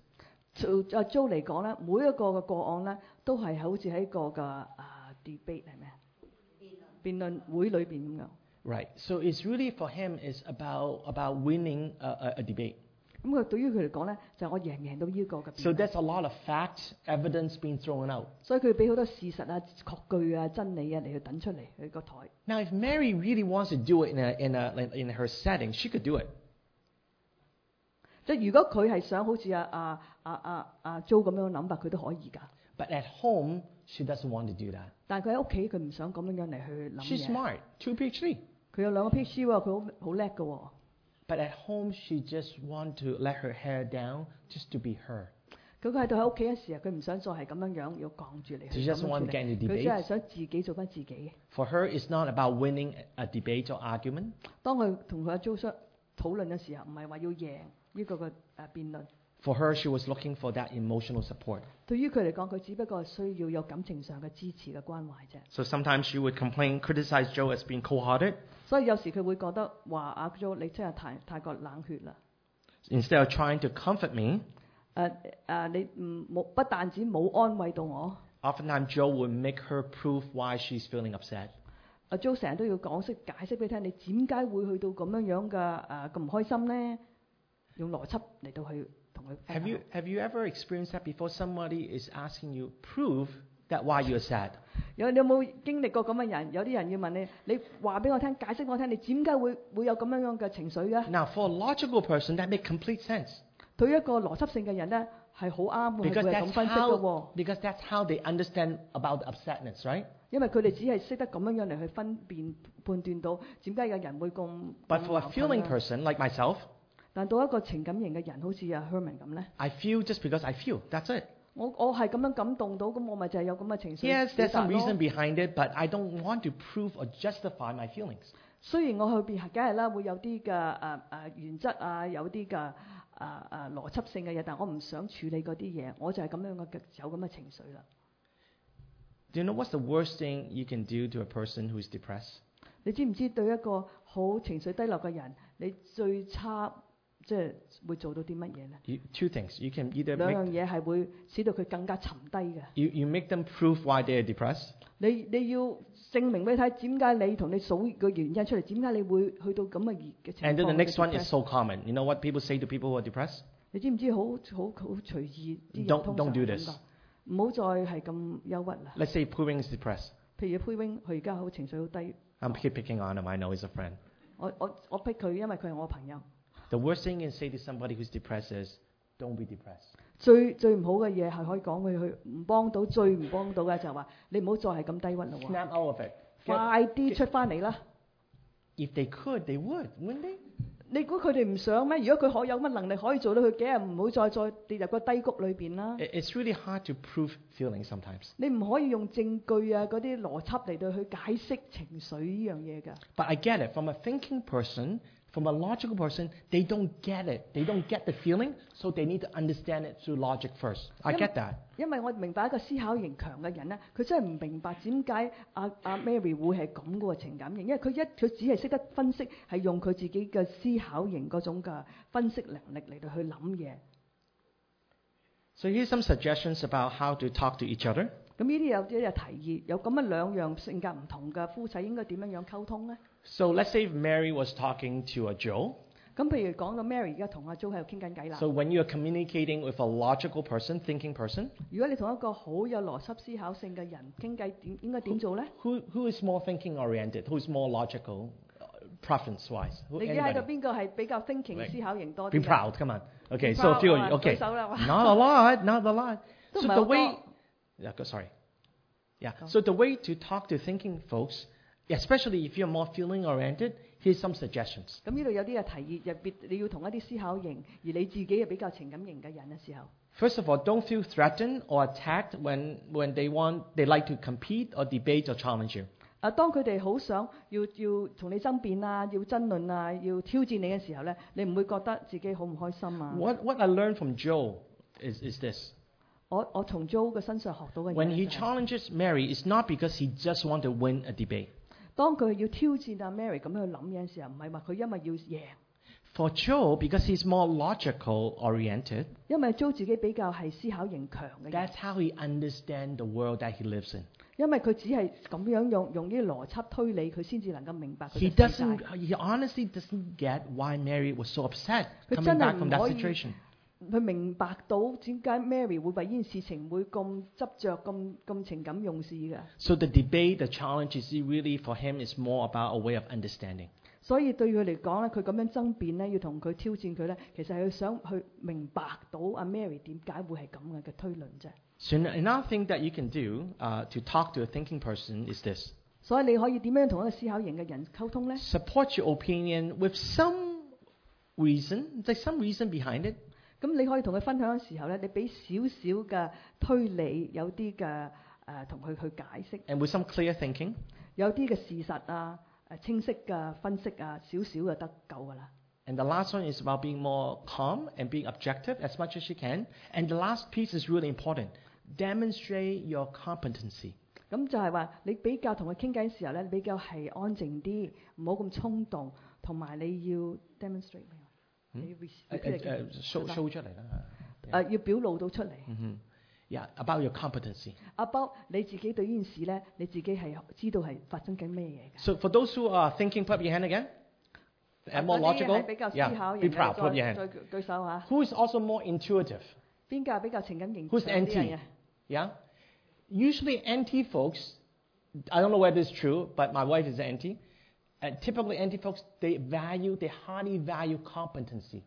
就阿 Jo 嚟講咧，每一個嘅個案咧，都係好似喺個嘅啊 debate 係咩啊？辯論會裏邊咁樣。 Right. So it's really for him is about about winning a, a, a debate. 咁佢對於佢嚟講咧，就係我贏唔贏到呢個嘅辯 So 論。 there's a lot of facts, evidence being thrown out. 所以佢俾好多事實啊、確據啊、真理啊嚟去等出嚟佢個台。 Now, if Mary really wants to do it in a, in a in her setting, she could do it. 即係如果佢係想好似阿阿阿阿阿 Jo 咁樣嘅諗法，佢都可以㗎。 But at home, she doesn't want to do that. 但係佢喺屋企，佢唔想咁樣樣嚟去諗 She's 嘢。 smart, two PhD. 佢有兩個 PhD 喎，佢好好叻㗎喎。 But at home, she just want to let her hair down just to be her. 佢佢喺度喺屋企嘅時候，佢唔想再係咁樣樣要降住嚟 She 去 just 咁樣 want 處 to get 理 into 佢真係 debates. 想自己做翻自己。 For her, it's not about winning a debate or argument. 當佢同佢阿 Jo 相討論嘅時候，唔係話要贏呢個嘅誒辯論。 For her, she was looking for that emotional support. 對於佢嚟講，佢只不過係需要有感情上嘅支持嘅關懷啫。 So sometimes she would complain, criticize Joe as being cold-hearted. 所以有時佢會覺得話阿 Jo 你真係太太過冷血啦。 Instead of trying to comfort me, 誒、誒、你唔冇不但止冇安慰到我， oftentimes Joe would make her prove why she's feeling upset. 阿 Jo 成日都要講識解釋俾你聽，你點解會去到咁樣樣嘅誒咁唔開心咧？用邏輯嚟到去同佢分 Have you 享。 have you ever experienced that before? Somebody is asking you prove that why you're sad. 有你有冇經歷過咁嘅人？有啲人要問你，你話俾我聽，解釋我聽，你點解會會有咁樣樣嘅情緒嘅？ Now, for a logical person, that makes complete sense 對於一個邏輯性嘅人咧，係好啱嘅，係 because 會係咁 that's 分析嘅喎 how。because that's how they understand about the upsetness, right? 因為佢哋只係識得咁樣樣嚟去分辨判斷到點解有人會咁。 But for 咁 a feeling 矛盾啊 person like myself, 但到一個情感型嘅人，好似阿 Herman 咁咧， I feel just because I feel. That's it. 我我係咁樣感動到，咁我咪就係有咁嘅情緒 Yes, 表 there's 達 some 咯 reason behind it, but I don't want to prove or justify my feelings. 雖然我去邊梗係啦，會有啲嘅誒誒原則啊，有啲嘅誒誒邏輯性嘅嘢，但我唔想處理嗰啲嘢，我就係咁樣嘅有咁嘅情緒啦。 Do you know what's the worst thing you can do to a person who is depressed? 你知唔知對一個好情緒低落嘅人，你最差即係會做到啲乜嘢咧？ You, two things. You can either 兩樣 make, 嘢係會使到佢更加沉低嘅。 you, you make them prove why they are depressed, 你你要證明俾佢睇點解你同你數個原因出嚟，點解你會去到咁嘅嘅情況 and then the next one 你 is so common. You know what people say to people who are depressed? 你知唔知好好好隨意啲人 Don't- 通 don't 常 do 係 this. 咁講唔好再係咁憂鬱啦。 Let's say Pooing is depressed. 譬如 p u Wing 佢而家好情緒好低， I'm keep picking on him. I know he's a friend. 我我我逼佢，因為佢係我朋友。 The worst thing you can say to somebody who's depressed is, "Don't be depressed." 最最唔好嘅嘢係可以講佢去唔幫到，最唔幫到嘅就係話你唔好再係咁低鬱啦喎， Snap out of it. Get- 快啲出翻嚟啦！ if they could, they would, wouldn't they? 你估佢哋唔想咩？如果佢可有乜能力可以做到，佢幾日唔好再再跌入個低谷裏邊啦。 It- It's really hard to prove feelings sometimes. 你唔可以用證據啊嗰啲邏輯嚟到去解釋情緒呢樣嘢㗎。 But I get it. From a thinking person, from a logical person, they don't get it. They don't get the feeling, so they need to understand it through logic first. I get that. 因為我明白一個思考型強嘅人咧，佢真係唔明白點解阿阿 Mary 會係咁嘅喎情感型，因為佢一佢只係識得分析，係用佢自己嘅思考型嗰種嘅分析能力嚟到去諗嘢。 So here's some suggestions about how to talk to each other. 咁呢啲有啲有提議，有咁嘅兩樣性格唔同嘅夫妻應該點樣樣溝通咧？ So let's say if Mary was talking to a Joe. 咁譬如講到 Mary 而家同阿 Jo 喺度傾緊偈啦。 So when you're communicating with a logical person, thinking person, 如果你同一個好有邏輯思考性嘅人傾偈，點應該點做咧？ who who is more thinking oriented? Who is more logical, uh, preference wise? 你而家喺度 Anybody? 邊個係比較 thinking 思考型多 Be 啲嘅？ proud. Come on. Okay. Be So a few. proud, Okay. 舉手啦，哇。 Not a lot. Not a lot. 都 So 唔係 the 好 way. 多。 Yeah. Go, sorry. Yeah. Go. So the way to talk to thinking folks, especially if you're more feeling oriented, here's some suggestions. 咁呢度有啲嘅提議，特別你要同一啲思考型，而你自己係比較情感型嘅人嘅時候， First of all, don't feel threatened or attacked when when they want they like to compete or debate or challenge you. 啊，當佢哋好想要要同你爭辯啊，要爭論啊，要挑戰你嘅時候咧，你唔會覺得自己好唔開心啊？ What what I learned from Joe is is this. 我我從 Jo 嘅身上學到嘅 When 嘢 he 就係 challenges Mary, it's not because he just want to win a debate. 當佢要挑戰阿 Mary 咁樣去諗嘅時候，唔係話佢因為要贏， For Joe, because he's more logical oriented, 因為 Jo 自己比較係思考型強嘅人， that's how he understands the world that he lives in. 因為佢只係咁樣用用呢啲邏輯推理，佢先至能夠明白佢 He 嘅世 doesn't, 界。 he honestly doesn't get why Mary was so upset 佢 coming 真係 back from 唔 that 可以 situation. 佢明白到點解 Mary 會為呢件事情會咁執着、咁咁情感用事嘅。 So the debate, the challenge is really for him is more about a way of understanding. 所以對佢嚟講咧，佢咁樣爭辯咧，要同佢挑戰佢咧，其實係佢想去明白到阿 Mary 點解會係咁嘅嘅推論啫。 So another thing that you can do uh, to talk to a thinking person is this. 所以你可以點樣同一個思考型嘅人溝通咧？ Support your opinion with some reason. There's some reason behind it. 咁你可以同佢分享嘅時候咧，你俾少少嘅推理，有啲嘅誒同佢去解釋， And with some clear thinking. 有啲嘅事實啊，誒清晰嘅分析啊，少少就得夠噶啦。 And the last one is about being more calm and being objective as much as you can. And the last piece is really important. Demonstrate your competency. 咁就係話你比較同佢傾偈嘅時候咧，你比較係安靜啲，唔好咁衝動，同埋你要 demonstrate 咩啊？你要 repeat Uh, uh, again， uh, show, 係嘛？ show 出嚟啦。 誒要表露到出嚟。 Mhm. Yeah, about your competency. 阿包你自己對呢件事咧，你自己係知道係發生緊咩嘢嘅。 So for those who are thinking, put up your hand again. And more 嗰啲 logical. 係比較思 Yeah, 考 be 型 proud. 嘅， Put up your 再 hand. 再舉手嚇。 Who is also more intuitive? 邊個係比較情感型 Who's 強啲 N T? 嘅？ Yeah. Usually N T folks, I don't know whether it's true, but my wife is an N T. And typically N T folks, they value, they highly value competency.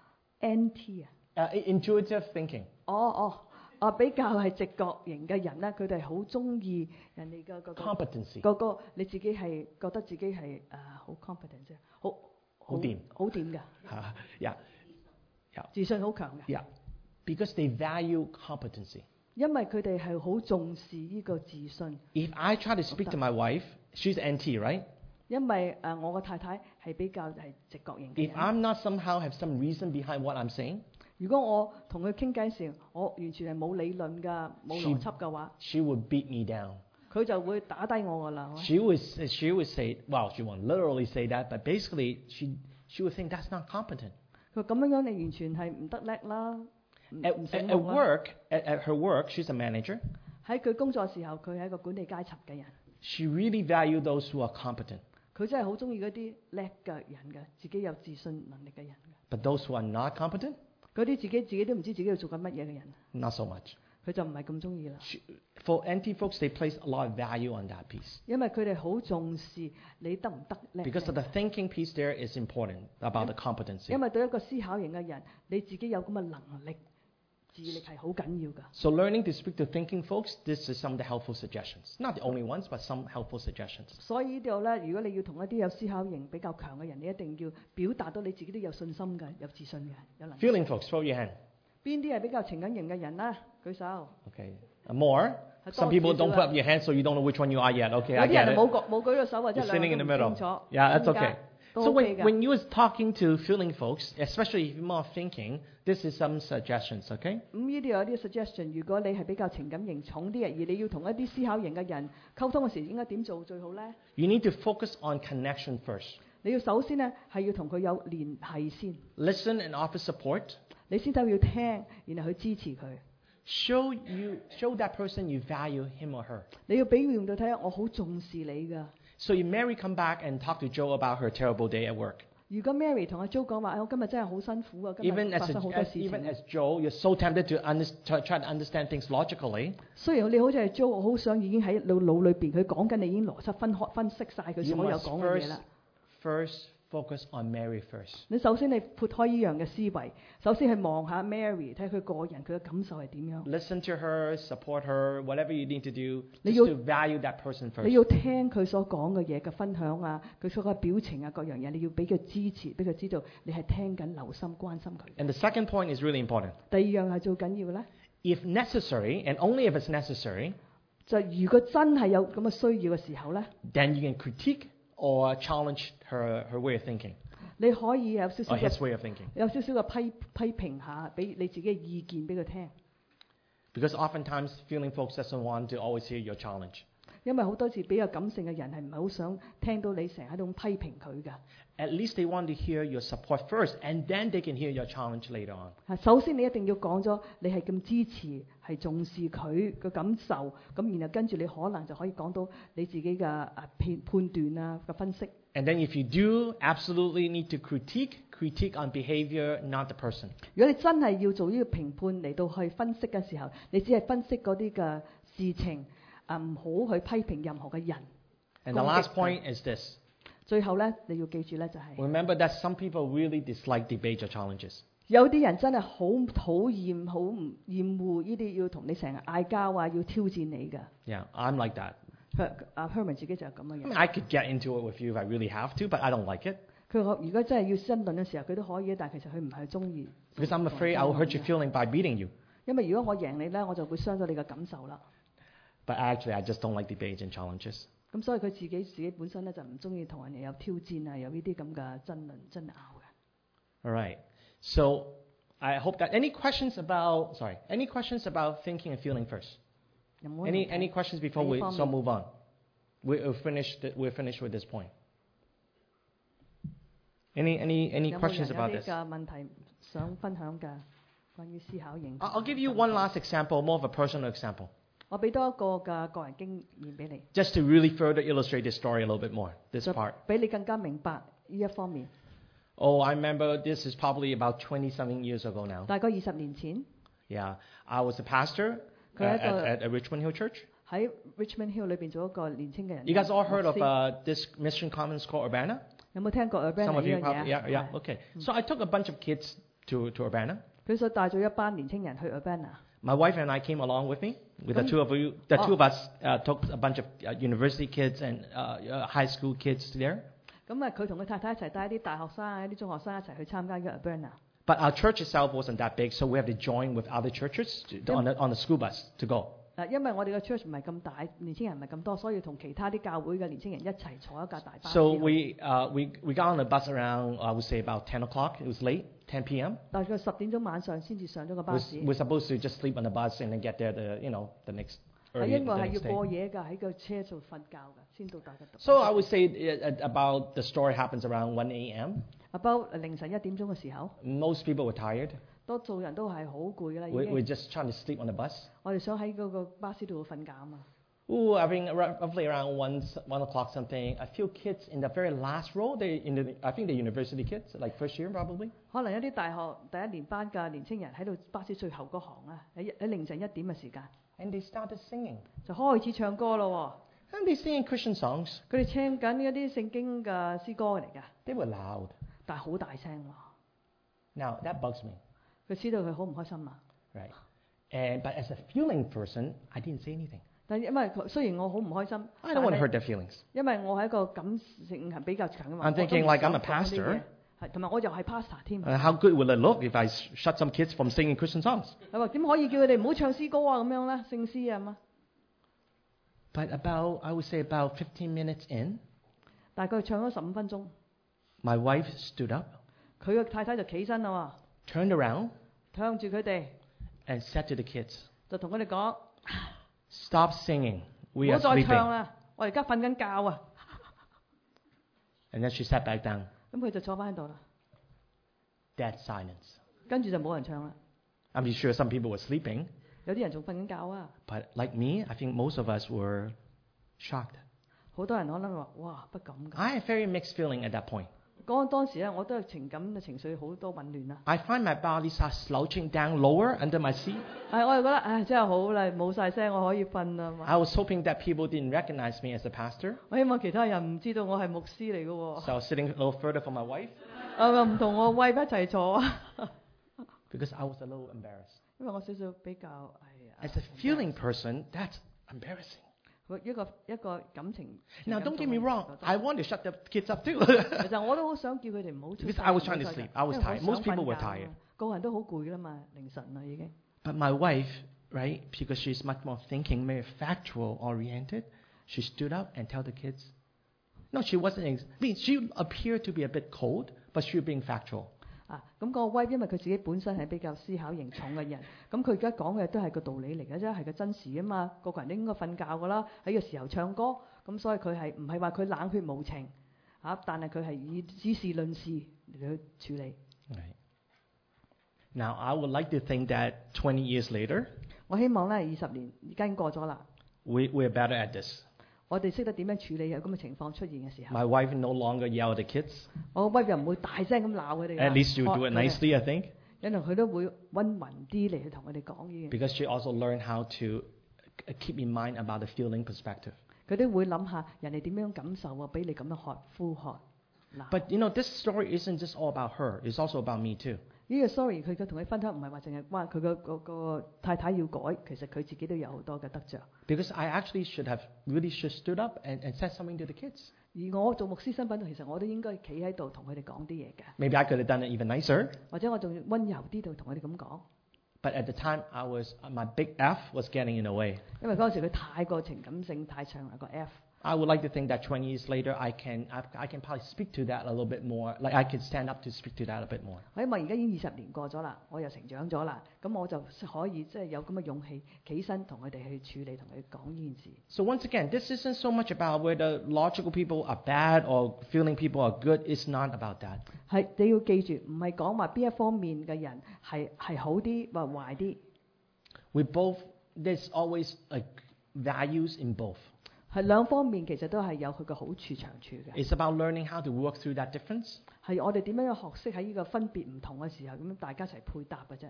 N T 啊？ Uh, intuitive thinking. 哦哦，啊比較係直覺型嘅人咧，佢哋好中意人哋嘅嗰個 Competency. 嗰個你自己係覺得自己係誒好 competent 啫，好好掂好掂嘅， Uh, yeah. Yeah. 自信好強嘅， Yeah. Because they value competency. 因為佢哋係好重視呢個自信。 If I try to speak to my wife, she's N T, right? 因為誒、呃、我個太太係比較係直覺型嘅 If 人。 I'm not somehow have some reason behind what I'm saying, 如果我同佢傾偈時，我完全係冇理論㗎，冇邏輯嘅話， she would beat me down. 佢就會打低我㗎啦。 She would she would say, well, she won't literally say that, but basically she she would think that's not competent. 佢咁樣樣，你完全係唔得叻啦，唔 At, 唔 at, 醒 at 目啦。 work, at, at her work, she's a manager. 喺佢工作時候，佢係一個管理階層嘅人， She really values those who are competent. 佢真係好中意嗰啲叻嘅人嘅，自己有自信能力嘅人嘅。 But those who are not competent, 嗰啲自己自己都唔知自己要做緊乜嘢嘅人， not so much. 佢就唔係咁中意啦。 She, for N T folks, they place a lot of value on that piece. 因為佢哋好重視你得唔得叻。 Because of the thinking piece there is important about the competency. 因為對一個思考型嘅人，你自己有咁嘅能力、智力係好緊要㗎。 So learning to speak to thinking folks, this is some of the helpful suggestions. Not the only ones, but some helpful suggestions. 所以呢度咧，如果你要同一啲有思考型比較強嘅人，你一定要表達到你自己都有信心嘅、有自信嘅、有能力。 Feeling folks, throw your hand. 邊啲係比較情感型嘅人咧？舉手。 Okay. Uh, More. I Some thought people you don't do put that. up your hand, so you don't know which one you are yet. Okay, 有 I 啲 get 人 it. 冇舉冇舉到手或者 You're 兩 sitting 個 in 都 the 唔 middle. 清楚。 Yeah, that's 中間 okay. 都 So OK when, 㗎。 when you was talking to feeling folks, especially if you're more thinking, this is some suggestions, okay? 咁呢度有啲 suggestion，如果你係比較情感型重啲嘅，而你要同一啲思考型嘅人溝通嘅時，應該點做最好咧？ You need to focus on connection first. 你要首先咧係要同佢有聯繫先， Listen and offer support. 你先就要聽，然後去支持佢。 Show you show that person you value him or her. 你要俾佢睇下，我好重視你㗎。 So if Mary come back and talk to Joe about her terrible day at work. 如果 Mary 同阿 Jo 講話，哎我今日真係好辛苦啊，今 Even 日 as, 發 a, 生好多 as 事 even 情。 as Joe, you're so tempted to under, try, try to understand things logically. 雖然你好似係 Jo，我好想已經喺腦腦裏邊，佢講緊你已經邏輯分開分析晒佢 You 所有 must 講嘅嘢 first, 啦。 first focus on Mary first. 你首先你撥開依樣嘅思維，首先去望下 Mary，睇下佢個人佢嘅感受係點樣。 Listen to her, support her, whatever you need to do, 你 just 要- to value that person 你 first. 要聽佢所講嘅嘢嘅分享啊，佢所講嘅表情啊，各樣嘢，你要俾佢支持，俾佢知道你係聽緊、留心、關心佢。 And the second point is really important. 第二樣係最緊要嘅咧， If necessary, and only if it's necessary, 就如果真係有咁嘅需要嘅時候咧， then you can critique or challenge her, her way of thinking 你可以有少少 or his 嘅 way of thinking. 有少少嘅批批評下，俾你自己嘅意見俾佢聽。 Because oftentimes feeling folks doesn't want to always hear your challenge. 因為好多時比較感性嘅人係唔係好想聽到你成日喺度批評佢㗎。 At least they want to hear your support first, and then they can hear your challenge later on. 啊，首先你一定要講咗你係咁支持，係重視佢嘅感受，咁然後跟住你可能就可以講到你自己嘅啊判判斷啊嘅分析。 And then if you do absolutely need to critique, critique on behavior, not the person. 如果你真係要做呢個評判嚟到去分析嘅時候，你只係分析嗰啲嘅事情，啊唔好去批評任何嘅人。 And the last point is this. 最後咧，你要記住咧就係、 Remember that some people really dislike debate or challenges. 有啲人真係好討厭、好唔厭惡呢啲要同你成日嗌交啊，要挑戰你㗎。 Yeah, I'm like that. 佢阿 Herman 自己就係咁嘅 I 人。 mean, I could get into it with you if I really have to, but I don't like it. 佢話如果真係要爭論嘅時候，佢都可以，但係其實佢唔係中意。 Because I'm afraid I'll hurt your feeling by beating you. 因為如果我贏你咧，我就會傷咗你嘅感受啦。 But actually, I just don't like debates and challenges. 咁所以佢自己自己本身咧就唔中意同人哋有挑戰啊，有呢啲咁嘅爭論爭拗嘅。 All right. So I hope that any questions about sorry, any questions about thinking and feeling first? 有冇 Any 問題 any questions before we 呢方面 so move on? We're finished. We're finished with this point. Any any any 有冇 questions 人 about 有 this? 啲嘅問題想分享嘅，關於思考型。 I'll I'll give you one last example, more of a personal example, 我俾多一個嘅個人經驗俾你， just to really further illustrate this story a little bit more. This 就 part. 俾你更加明白呢一方面。 Oh, I remember this is probably about twenty something years ago now. 大概二十年前 Yeah, I was a pastor uh, 佢係一 at, 個 at, at Richmond Hill Church. 喺 Richmond Hill 裏邊做一個年青嘅人。 You guys all heard of 牧師 uh, this mission conference called Urbana? 有冇聽過 Urbana Some 呢 of you 樣 probably, 嘢 yeah, 啊？ yeah, okay. So I took a bunch of kids to, to Urbana. 佢所帶咗一班年青人去 Urbana。 My wife and I came along with me. With the Come- two of you, the Oh. two of us uh, took a bunch of uh, university kids and uh, uh, high school kids there. 咁啊，佢同佢太太一齊帶一啲大學生啊、一啲中學生一齊去參加呢個 Urbana。 But our church itself wasn't that big, so we have to join with other churches to, on, the, on the school bus to go. 嗱，因為我哋嘅 church 唔係咁大，年青人唔係咁多，所以同其他啲教會嘅年青人一齊坐一架大巴士。 So we, uh, we, we got on the bus around, I would say about ten o'clock. It was late, ten p.m. 大概十點鐘晚上先至上咗個巴 We're, 士。 we're supposed to just sleep on the bus and then get there the, you know, the next 係 early 因 the 為係 next 要 day. 過夜㗎，喺個車度瞓覺㗎，先到大家度。 So I would say uh, about the story happens around one a.m. 阿包凌晨一點鐘嘅時候， Most people were tired. 多數人都係好攰㗎啦，已 We, we're 經。 just trying to sleep on the bus. 我哋想喺嗰個巴士度瞓覺啊嘛。 Ooh, I think ar- roughly around one, one o'clock something. A few kids in the very last row. They in the, I think they're university kids, like first year probably. 可能一啲大學第一年班嘅年青人喺度巴士最後嗰行啊，喺一喺凌晨一點嘅時間 And they started singing. 就開始唱歌咯 And they singing Christian songs. 喎。佢哋唱緊一啲聖經嘅詩歌嚟㗎， They were loud. 但係好大聲喎。 Now that bugs me, 佢知道佢好唔開心啊。 right? And but as a feeling person, I didn't say anything. 但係因為佢雖然我好唔開心， I don't want to 但 hurt 係 their feelings. 因為我係一個感性係比較強嘅嘛。 I'm 我都唔 thinking like I'm a 想講呢啲 pastor. 嘢係同埋我又係 pastor 添。 Uh, how good will it look if I sh- shut some kids from singing Christian songs? 佢話點可以叫佢哋唔好唱詩歌啊咁樣咧？聖詩啊嘛。 But about, I would say about fifteen minutes in, 大概唱咗十五分鐘， my wife stood up, 佢嘅太太就企身啦 turned around, 喎，向住佢哋 and said to the kids, 就同佢哋講： "Stop singing. 唔 We 好 are 再 sleeping." 唱啦，我而家瞓緊覺啊！ And then she sat back down. 咁佢就坐翻喺度啦， Dead silence. 跟住就冇人唱啦。 I'm sure some people were sleeping, 有啲人仲瞓緊覺啊， but like me, I think most of us were shocked. 好多人可能話：哇，不敢㗎。 I had very mixed feeling at that point. 講當時咧，我都係情感嘅情緒好多混亂啊。 I find my body start slouching down lower under my seat. 係，我又覺得唉，真係好啦，冇晒聲，我可以瞓啦嘛。 I was hoping that people didn't recognize me as a pastor. 我希望其他人唔知道我係牧師嚟嘅喎。 So I was sitting a little further from my wife 我又唔同我威一齊坐啊， because I was a little embarrassed. 因為我少少比較係 As a feeling person, that's embarrassing. 一個一個感情。 Now, don't get me wrong. I want to shut the kids up too. 其實我都好想叫佢哋唔好出 Because 聲 I was 唔 trying to 好再 sleep. I was 因為我 tired. 想 Most people 瞓 were 覺啊 tired. 個個人都好攰啦嘛，凌晨啦已經。 But my wife, right, because she's much more thinking, very factual oriented, she stood up and told the kids. No, she wasn't. Ex- I mean, she appeared to be a bit cold, but she was being factual. 啊，咁、嗰個威因為佢自己本身係比較思考型重嘅人，咁佢而家講嘅都係個道理嚟嘅啫，係個真事啊嘛。個個人都應該瞓覺㗎啦，喺個時候唱歌，咁所以佢係唔係話佢冷血無情啊？但係佢係以以事論事嚟去處理。 Right. Now, I would like to think that twenty years later, 我希望咧二十年而家已經過咗啦， we, we're better at this. 我哋識得點樣處理有咁嘅情況出現嘅時候， My wife no longer yell at the kids. 我個威又唔會大聲咁鬧佢哋㗎 At least you 喝 do it 佢哋 nicely, I think, 因為佢都會温文啲嚟去同佢哋講呢樣， because she also learned how to keep in mind about the feeling perspective. 佢都會諗下人哋點樣感受啊，俾你咁樣喝呼喝鬧。 But you know, this story isn't just all about her. It's also about me too. 呢個 sorry 佢嘅同佢分享唔係話淨係話佢個個個太太要改，其實佢自己都有好多嘅得着。 Because I actually should have really should stood up and, and said something to the kids. 而我做牧師身份，其實我都應該企喺度同佢哋講啲嘢嘅， Maybe I could have done it even nicer. 或者我仲温柔啲度同佢哋咁講。 But at the time, I was my big F was getting in the way. 因為嗰陣時佢太過情感性，太長啦個 F。 I would like to think that twenty years later, I can I, I can probably speak to that a little bit more. Like I can stand up to speak to that a bit more. 我希望而家已經二十年過咗啦，我又成長咗啦，咁我就可以即係有咁嘅勇氣企身同佢哋去處理，同佢講呢件事。 So once again, this isn't so much about whether logical people are bad or feeling people are good. It's not about that. 係你要記住，唔係講話邊一方面嘅人係係好啲或壞啲， We both there's always like values in both. 係兩方面其實都係有佢嘅好處長處嘅。 It's about learning how to work through that difference. 係我哋點樣學識喺呢個分別唔同嘅時候，咁樣大家一齊配搭嘅啫。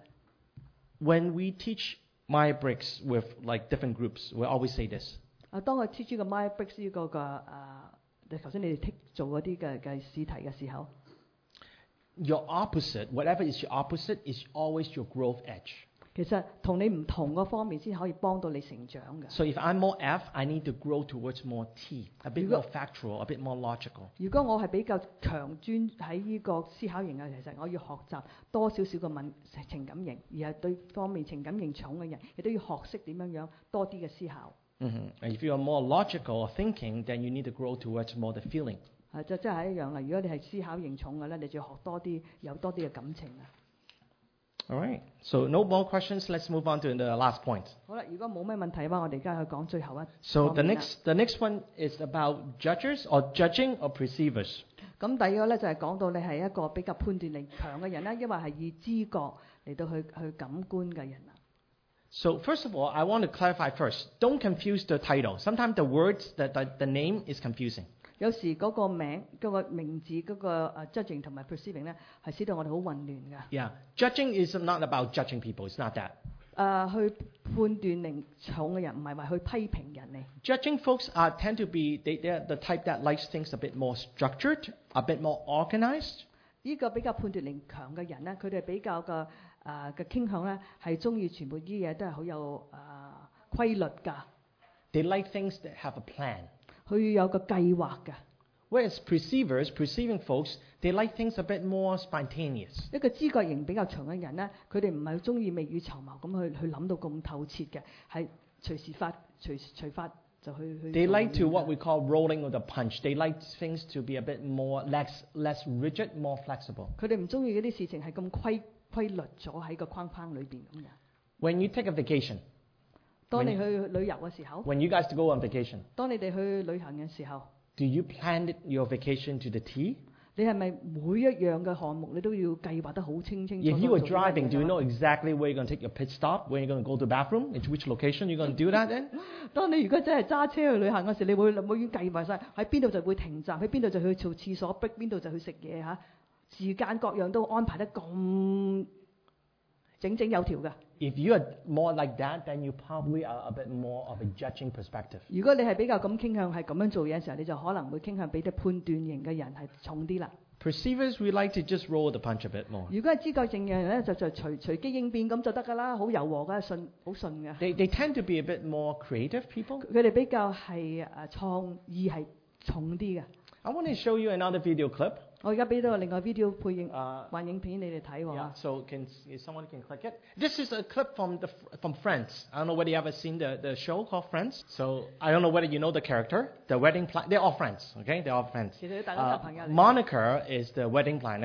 When we teach Maya Bricks with like different groups, we always say this. 啊，當我 teach 呢個 My Bricks 呢個嘅啊，你頭先你哋 take 做嗰啲嘅嘅試題嘅時候， Your opposite, whatever is your opposite, is always your growth edge. 其實同你唔同嗰方面先可以幫到你成長嘅。 So if I'm more F, I need to grow towards more T, a bit You more got- factual, a bit more logical. 如果我係比較強專喺呢個思考型嘅，其實我要學習多少少嘅問情感型，而係對方面情感型重嘅人，亦都要學識點樣樣多啲嘅思考。 Mhm. And if you are more logical or thinking, then you need to grow towards more the feeling. 係就真係一樣啦。如果你係思考型重嘅咧，你就要學多啲，有多啲嘅感情啊。 All right. So no more questions. Let's move on to the last point. 好啦，如果冇咩問題嘅話，我哋而家去講最後一 So 方 the 面啦 next, the next one is about judges or judging or perceivers. 咁第二個咧就係、講到你係一個比較判斷力強嘅人啦，因為係以知覺嚟到去去感官嘅人啊。 So first of all, I want to clarify first. Don't confuse the title. Sometimes the words, the, the, the name is confusing. 有時嗰個名嗰、個名字嗰、個誒 judging 同埋 perceiving 咧，係使到我哋好混亂㗎。 Yeah. Judging is not about judging people. It's not that. 誒、去判斷力重嘅人，唔係話去批評人嚟。 Judging folks are tend to be they they're the type that likes things a bit more structured, a bit more organized. 呢個比較判斷力強嘅人咧，佢哋比較嘅誒嘅傾向咧，係中意全部啲嘢都係好有誒、呃、規律㗎， They like things that have a plan. 佢要有個計劃㗎。 Whereas perceivers, perceiving folks, they like things a bit more spontaneous. 一個知覺型比較長嘅人咧，佢哋唔係中意未雨綢繆咁去去諗到咁透徹嘅，係隨時發隨隨發就去去。 They like to what we call rolling with a punch. They like things to be a bit more less less rigid, more flexible. 佢哋唔中意嗰啲事情係咁規規律咗喺個框框裏邊咁嘅。 When you take a vacation, 當你去旅遊嘅時候， when you guys go on vacation, 當你哋去旅行嘅時候， do you plan it- your vacation to the T? 你係咪每一樣嘅項目你都要計劃得好清清楚楚？ If you were 做啲乜嘢 driving, do you 㗎 know exactly where you're going to take your pit stop, where you're going to go to the bathroom, into which location you're going to do that in? 當你如果真係揸車去旅行嗰時，你會會已經計劃晒喺邊度就會停站，喺邊度就去做廁所，逼邊度就去食嘢嚇，時間各樣都安排得咁整整有條㗎。 If you are more like that, then you probably are a bit more of a judging perspective. 如果你係比較咁傾向係咁樣做嘢嘅時候，你就可能會傾向比啲判斷型嘅人係重啲啦。 Perceivers, we like to just roll the punch a bit more. 如果係知覺性嘅人咧，就就隨隨機應變咁就得㗎啦，好柔和㗎，順好順㗎。 They, they tend to be a bit more creative people. 佢哋比較係誒創意係重啲嘅。 I want to show you another video clip. 我而家俾到個另外 video 配影 Uh, 幻影片你哋睇喎。 yeah, so can if someone can click it. This is a clip from the from Friends. I don't know whether you ever seen the, the show called Friends. So I don't know whether you know the character, the wedding plan. They're all friends, okay? They're all friends. 其實大家都係 Uh, 朋友嚟。 Monica is the wedding planner.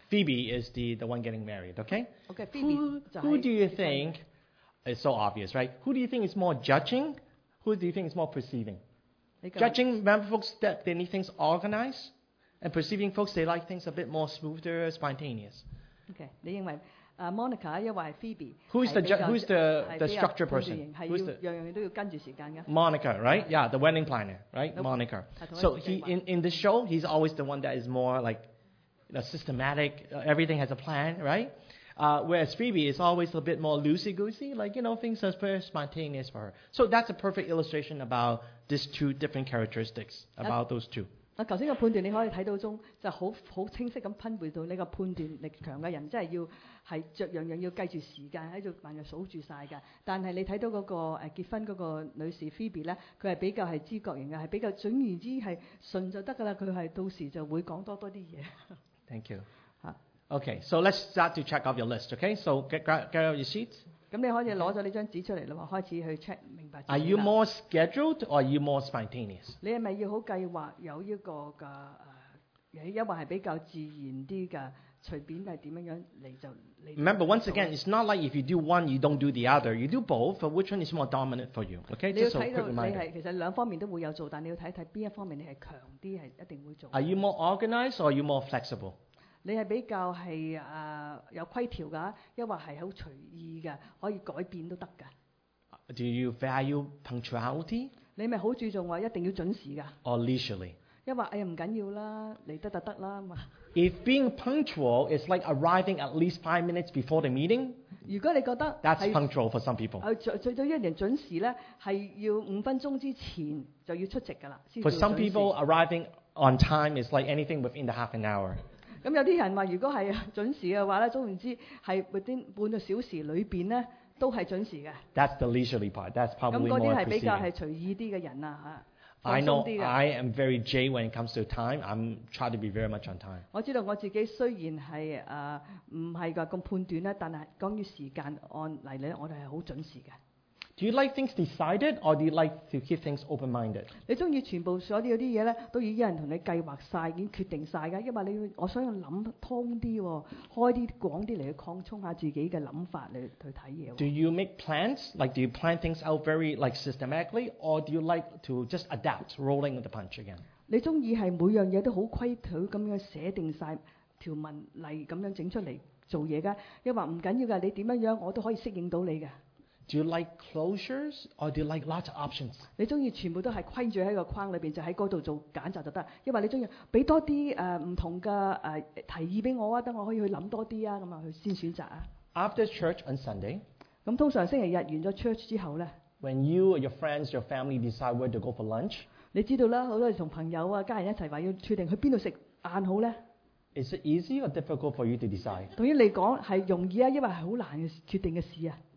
Phoebe is the, the one getting married, okay? OK，Phoebe Who, 就 who 係 do you 結婚嘅 think is so obvious, right? Who do you think is more judging? Who do you think is more perceiving? 你嘅 Judging remember folks that they need things organized, and perceiving folks they like things a bit more smoother, spontaneous. OK，你認為誒 Monica 因為係 Phoebe Who's the 係比較 ju- who's the- 係 the 比較 structure 判斷 person? 型係 Who's 要 the- 樣樣嘢都要跟住時間嘅。 Monica, right? Yeah, the wedding planner, right? Nope. Monica. I don't So like he that in, in the show, he's always the one that is more like you know, systematic. Uh, everything has a plan, right? Uh, whereas Phoebe is always a bit more loosey-goosey, like, you know, things are very spontaneous for her. So that's a perfect illustration about these two different characteristics, about those two. 啊，頭先嘅判斷你可以睇到中就好好清晰咁分配到呢個判斷力強嘅人，真係要係着樣樣要計住時間喺度慢慢數住晒㗎。但係你睇到嗰、個誒、呃、結婚嗰個女士 Phoebe 咧，佢係比較係知覺型嘅，係比較總言之係順就得㗎啦。佢係到時就會講多多啲嘢。 Thank you. 嚇， Okay, so let's start to check off your list, okay? So get, get out your sheets. 咁你可以攞咗呢張紙出嚟啦，開始去 check 明白自 Are 己 you 啦。 more scheduled or are you more spontaneous? 你係咪要好計劃有呢個嘅誒，抑或係比較自然啲嘅，隨便係點樣樣嚟就嚟？ Remember, once again, it's not like if you do one, you don't do the other. You do both, but which one is more dominant for you? Okay, 你要 just a 睇 quick 到你 reminder. 係其實兩方面都會有做，但你要睇睇邊一方面你係強啲，係一定會做。 Are you more organized or are you more flexible? 你係比較係誒、呃有規條㗎，抑或係好隨意嘅，可以改變都得㗎。 Do you value punctuality 你咪好注重話一定要準時㗎， or leisurely? 因為哎呀唔緊要啦，嚟得就得啦嘛。 If being punctual is like arriving at least five minutes before the meeting, 如果你覺得 that's 係 punctual for some people. 誒最最對一人準時咧，係要五分鐘之前就要出席㗎啦。先 For 叫 some 準時 people, arriving on time is like anything within the half an hour. 咁有啲人話，如果係準時嘅話咧，總言之係 within 半個小時裏邊咧，都係準時嘅。 That's the leisurely part. That's 咁 probably 嗰啲 more 係比較 perceiving. 係隨意啲嘅人啊嚇， I 放 know 鬆啲嘅。 I am very J when it comes to time. I'm trying to be very much on time. 我知道我自己雖然係誒唔係話咁判斷咧，但係關於時間按嚟咧，我哋係好準時嘅。 Do you like things decided or do you like to keep things open-minded? 你中意全部所有啲嘢咧，都已經有人同你計劃晒，已經決定晒㗎。因為你要我想要諗通啲喎，開啲廣啲嚟去擴充下自己嘅諗法嚟去睇嘢 Do 喎。 you make plans? Like, do you plan things out very like systematically, or do you like to just adapt, rolling with the punch again? 你中意係每樣嘢都好規矩咁樣寫定晒條文例咁樣整出嚟做嘢㗎，因為唔緊要㗎，你點樣樣我都可以適應到你嘅。 Do you like closures, or do you like lots of options? 你中意全部都係規住喺個框裏邊，就喺嗰度做揀擇就得。因為你中意俾多啲誒唔同嘅誒、呃、提議俾我啊，等我可以去諗多啲啊，咁啊去先選擇啊。 After church on Sunday, 咁通常星期日完咗 church 之後咧， when you or your friends, your family decide where to go for lunch, 你知道啦，好多時同朋友啊、家人一齊話要決定去邊度食晏好咧。 is it easy or difficult for you to decide? 對於你講係容易啊，因為係好難嘅決定嘅事啊。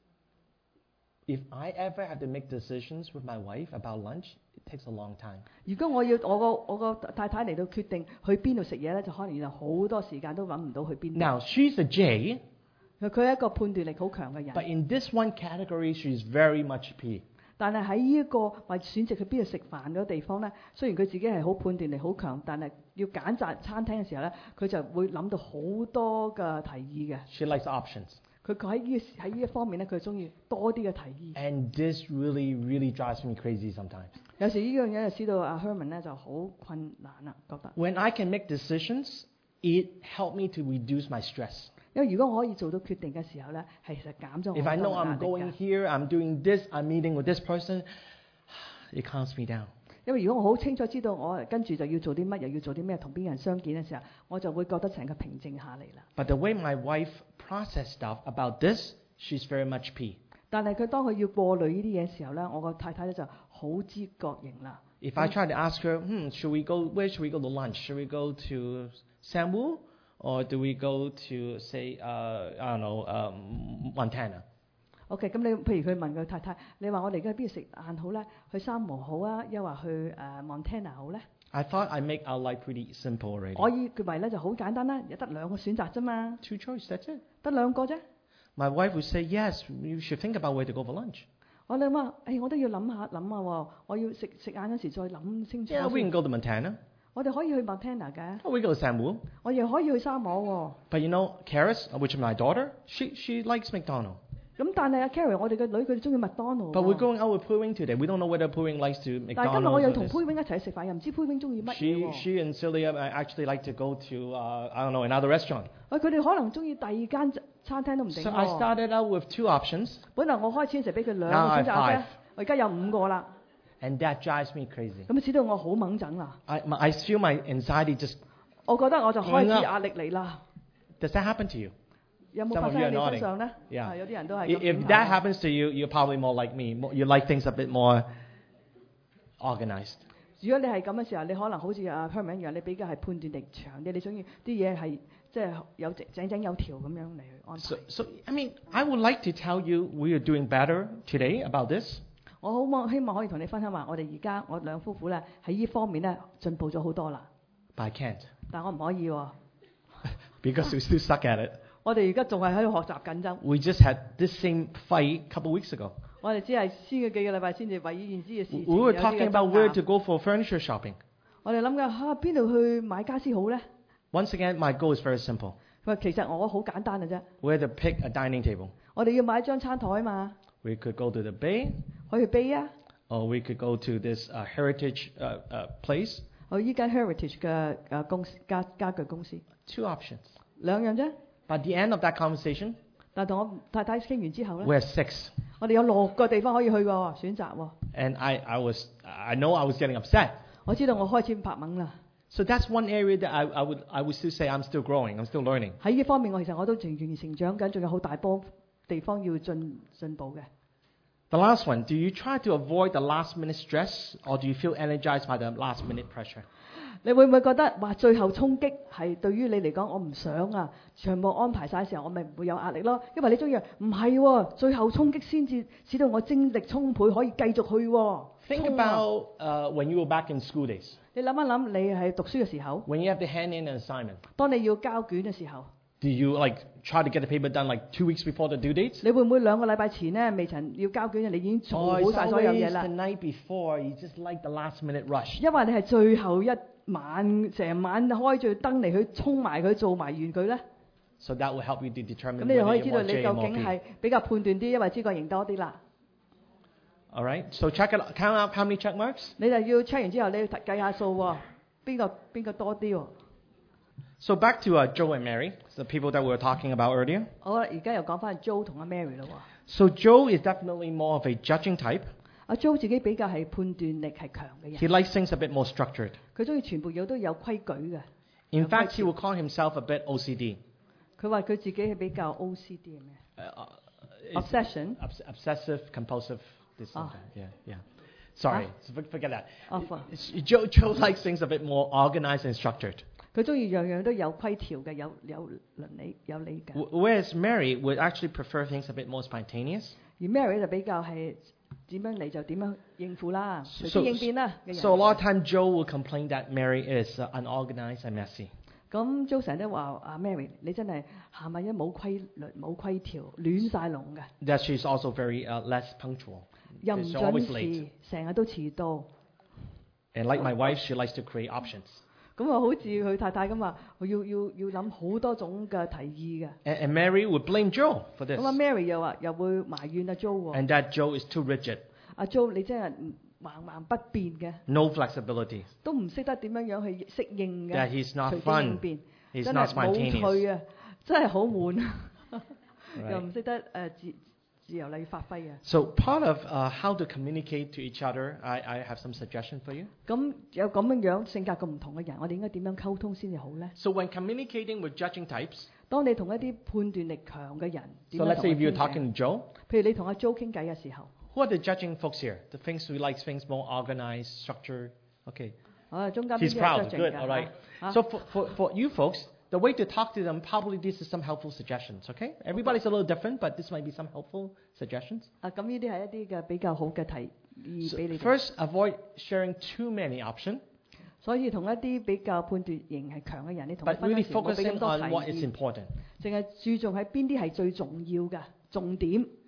If I ever have to make decisions with my wife about lunch, it takes a long time. 如果我要我個我個太太嚟到決定去邊度食嘢咧，就可能有好多時間都揾唔到去邊度。 Now, she's a J, 佢佢係一個判斷力好強嘅人， but in this one category, she's very much P. 但係喺呢一個為選擇去邊度食飯嗰個地方咧，雖然佢自己係好判斷力好強，但係要揀擇餐廳嘅時候咧，佢就會諗到好多嘅提議嘅。 She likes options. 佢佢喺呢喺呢一方面咧，佢中意多啲嘅提議。 And this really, really drives me crazy sometimes. 有時呢樣嘢就使到阿 Herman 咧就好困難啦，覺得。 When I can make decisions, it helped me to reduce my stress. 因為如果我可以做到決定嘅時候咧，係其實減咗我 If I 好 know 多壓 I'm 力 going 㗎。 here, I'm doing this, I'm meeting with this person, it calms me down. 因為如果我好清楚知道我跟住就要做啲乜，又要做啲咩，同邊個人相見嘅時候，我就會覺得成個平靜下嚟啦。 But the way my wife process stuff about this, she's very much P. 但係佢當佢要過濾呢啲嘢時候咧，我個太太咧就好知覺型啦。 If I try to ask her, hmm, should we go, where should we go to lunch? Should we go to Samwu? Or do we go to, say, uh, I don't know, um, Montana? OK，咁你譬如佢問佢太太，你話我哋而家去邊度食晏好咧？去三毛好啊，又話去誒、uh, Montana 好咧？ I thought I make our life pretty simple already. 我以佢為咧就好簡單啦，有得兩個選擇啫嘛， Two choice, that's it. 得兩個啫。 My wife would say, yes, you should think about where to go for lunch. 我哋話，誒、我都要諗下諗下喎，我要食食晏嗰時再諗清楚 Yeah, we 先 can go to Montana. 我哋可以去 Montana 嘅， Oh, we go to Samuel. 我亦可以去沙漠 But you know, Karis, which is my daughter, she, she likes McDonald's. 喎。咁但係阿 Carrie，我哋嘅女佢哋中意麥當勞 But we're 喎。 going out with Pui Wing today. We don't know whether Pui Wing likes to 但係今日我 McDonald's 又 or 同 this. 佩永一齊食飯，又唔知佩永中意乜嘢 She, 喎。 she and Celia uh, actually like to go to, uh, I don't know, another restaurant. 喂，佢哋可能中意第二間餐廳都唔定 So I 喎。 started out with two options, 本來我開始嗰時俾佢兩 Now 個 I 選 have 擇 five. 啫，我而家有五個啦。 and that drives me crazy. 咁使到我好掹整啦。 I, my, I feel my anxiety just. 我覺得我就開始嗯啊壓力嚟啦。 Does that happen to you? 有冇 Some 發 of 生 you 喺 are 你身上咧？ Yeah. 係有啲人都係 If, 咁 if 點 that 下 happens to you, you're probably more like me. More- You like things a bit more organized. 如果你係咁嘅時候，你可能好似阿 Herman 一樣，你比較係判斷力長啲，你想要啲嘢係即係有井井井有條咁樣嚟去安排。 So, so I mean, I would like to tell you we are doing better today about this. 我好望希望可以同你分享話，我哋而家我兩夫婦咧喺呢方面咧進步咗好多啦， But I can't 但我唔可以喎。 because we still suck at it. 我哋而家仲係喺度學習緊啫。 We just had this same fight a couple weeks ago. 我哋只係先嘅幾個禮拜先至為呢件事嘅事情 We 有 were 啲嘅 talking 爭 about where 拗 to go for furniture shopping. 我哋諗緊嚇邊度去買家私好咧？ Once again, my goal is very simple. 佢話其實我好簡單嘅啫， Where to pick a dining table. 我哋要買一張餐台嘛， We could go to the Bay, 可以去 Bay 啊， or we could go to this uh, heritage uh, uh, place. 去依間 Heritage 嘅誒公司家家具公司， Two options. 兩樣啫。 By the end of that conversation, 但係同我太太傾完之後咧， we have six. 我哋有六個地方可以去喎，選擇喎。 And I, I was, I know I was getting upset. 我知道我開始拍懵啦。 So that's one area that I, I would, I would still say I'm still growing. I'm still learning. 喺呢方面，我其實我都仍然成長緊，仲有好大波地方要進進步嘅。 The last one, do you try to avoid the last minute stress, or do you feel energized by the last minute pressure? 你會唔會覺得話最後衝擊係對於你嚟講，我唔想啊，全部安排晒嘅時候，我咪唔會有壓力咯？因為你中意唔係喎，最後衝擊先至使到我精力充沛，可以繼續去喎。 Think 衝啊 about uh, when you were back in school days, 你諗一諗，你係讀書嘅時候， when you have to hand in an assignment. 當你要交卷嘅時候， Do you like try to get the paper done like two weeks before the due dates? 你會唔會兩個禮拜前呢，未曾要交卷，你已經做 Oh, 好 it's 晒所有嘢 always 啦 the？night before. You just like the last minute rush. 因為你係最後一晚，成晚開住燈嚟去衝埋佢，做埋完佢咧， So that will help you to 咁 determine 你就可 whether 以知 you 道 want 你 J 究 M or 竟係 P. 比較判斷啲，因為知個型多啲啦。 All right. So check it out. Count out how many check marks. 你就要 check 完之後，你要計下數喎，邊個邊個多啲喎？ So back to uh, Joe and Mary, the people that we were talking about earlier. 好啦，而家又講翻 Joe 同阿 Mary 咯喎。 So Joe is definitely more of a judging type. 阿 Joe 自己比較係判斷力係強嘅 He 人， likes things a bit more structured. 佢中意全部嘢都有規矩嘅。 In Okay. fact, he will call himself a bit O C D. 佢話佢自己係比較 O C D 係咩 Uh, uh, it's- ？Obsession。 obs- obsessive, compulsive, this and Ah. that. Yeah, yeah. Sorry, so for- forget that. 哦，放 Joe, Joe likes things a bit more organized and structured. 佢中意樣樣都有規條嘅，有有倫理有理嘅。 Wh- Whereas Mary would actually prefer things a bit more spontaneous. 而 Mary 就比較係點樣嚟就點樣應付啦，隨 So, 機應變啦嘅人。 so a lot of time Joe will complain that Mary is uh, unorganized and messy. 咁 Joe 成日都話啊 Mary，你真係行埋一冇規律冇規條，亂晒龍嘅， That she's also very uh, less punctual. 又唔 She's 準 always 時 late.， 成日都遲到。 And like my wife, she likes to create options. 咁啊，好似佢太太咁話，要要要諗好多種嘅提議嘅。 And, and Mary would blame Joe for this. 咁啊 Mary 又話又會埋怨阿 Joe 喎， And that Joe is too rigid, 阿 Joe 你真係橫橫不變嘅， no flexibility, 都唔識得點樣樣去適應 that 嘅， he's not 隨機應 fun, 變， he's 真 not 係冇趣 spontaneous. 啊，真係好悶，又 Right. 唔識得誒自自由嚟發揮啊。 So part of uh, how to communicate to each other, I, I have some suggestions for you. 咁有咁樣樣性格咁唔同嘅人，我哋應該點樣溝通先至好咧？ So when communicating with judging types, 當你同一啲判斷力強嘅人，點 so 樣 let's 同 say 佢 if you're 傾偈 talking to Joe, 譬如你同阿 Joe 傾偈嘅時候， who are the judging folks here? The things who likes things more organized, structured. Okay. 啊中間邊 He's 啲係 proud. 着 Good. 嘅 All right. 啊 So for, for, for you folks, the way to talk to them, probably this is some helpful suggestions. Okay. Everybody's a little different, but this might be some helpful suggestions. 啊咁呢啲係一啲嘅比較好嘅提議 So 俾你哋。 first, avoid sharing too many options, 所以同一啲比較判斷型係強嘅人，你同佢 but 分 really 享時唔好俾 focusing 咁多提 on what is 議， important. 淨係注重喺邊啲係最重要嘅重點。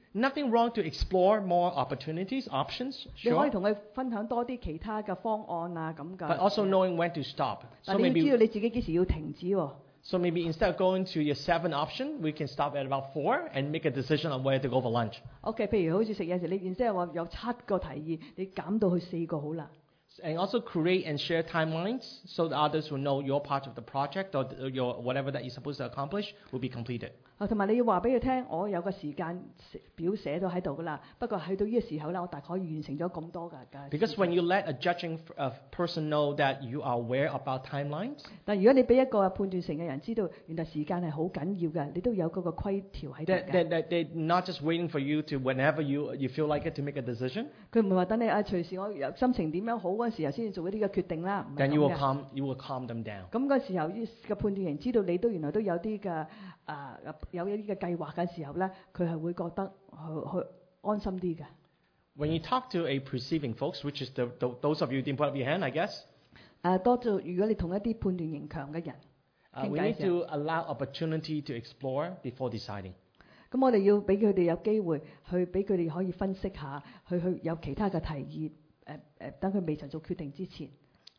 Nothing wrong to explore more opportunities, options, 你可以 sure. 同佢分享多啲其他嘅方案啊咁 But 㗎。 also knowing when to stop. 但 So 你要知道 maybe, 你自己幾時要停止喎。 so maybe instead of going to your seven option, we can stop at about four and make a decision on where to go for lunch. OK，譬如好似食嘢時，你然之後話有七個提議，你減到去四個好啦。 And also create and share timelines so that others will know your part of the project or the- your whatever that you're supposed to accomplish will be completed. 啊，同埋你要話俾佢聽，我有個時間表寫咗喺度㗎啦。不過去到呢個時候咧，我大概可以完成咗咁多㗎。㗎 Because when you let a judging f- uh, person know that you are aware about timelines, 但如果你俾一個判斷性嘅人知道，原來時間係好緊要嘅，你都有嗰個規條喺度 that, 嘅。 that, that they're not just waiting for you to whenever you, you feel like it to make a decision, 佢唔係話等你啊隨時我有心情點樣好嗰陣時候先至做一啲嘅決定啦。唔係 then you 咁 will 嘅。 calm, you will calm them down. 咁嗰時候呢個判斷人知道你都原來都有啲嘅啊有一啲嘅計劃嘅時候咧，佢係會覺得去去安心啲嘅。 When you talk to a perceiving folks, which is the, the, those of you who didn't put up your hand, I guess, 誒多做如果你同一啲判斷型強嘅人 uh, 傾 we 偈 need 嘅時候， to allow opportunity to explore before deciding. 咁我哋要俾佢哋有機會去俾佢哋可以分析下，去去有其他嘅提議，誒、誒等佢未曾做決定之前。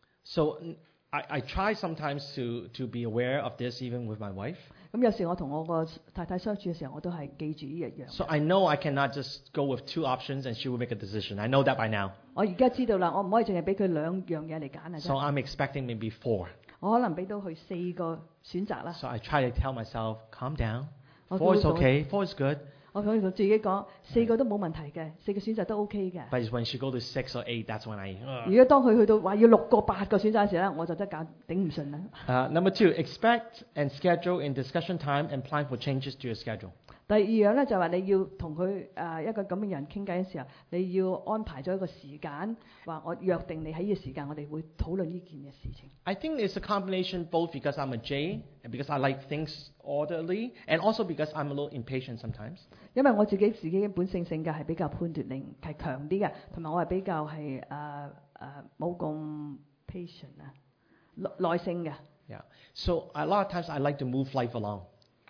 So n- I, I try sometimes to, to be aware of this even with my wife. 咁有時我同我個太太相處嘅時候，我都係記住呢一樣。 So I know I cannot just go with two options and she will make a decision. I know that by now. 我而家知道啦，我唔可以淨係俾佢兩樣嘢嚟揀啊！ So 真係 I'm expecting maybe four. 我可能俾到佢四個選擇啦。 So I try to tell myself, calm down. 我 Four is 同佢 okay. Four is good. 我可以同自己講，四個都冇問題嘅，四個選擇都 OK 嘅。 But it's when she go to six or eight, that's when I. 如果當佢去到話要六個、八個選擇嘅時候咧，我就真係揀頂唔順啦。 Uh, number two, expect and schedule in discussion time and plan for changes to your schedule. 第二樣咧就係話你要同佢誒一個咁嘅人傾偈嘅時候，你要安排咗一個時間，話我約定你喺呢個時間，我哋會討論呢件嘅事情。 I think it's a combination both because I'm a J and because I like things orderly and also because I'm a little impatient sometimes. 因為我自己自己本性性格係比較判斷力係強啲嘅，同埋我係比較係誒誒冇咁 patient 啊，耐耐性嘅。 Yeah. So a lot of times I like to move life along.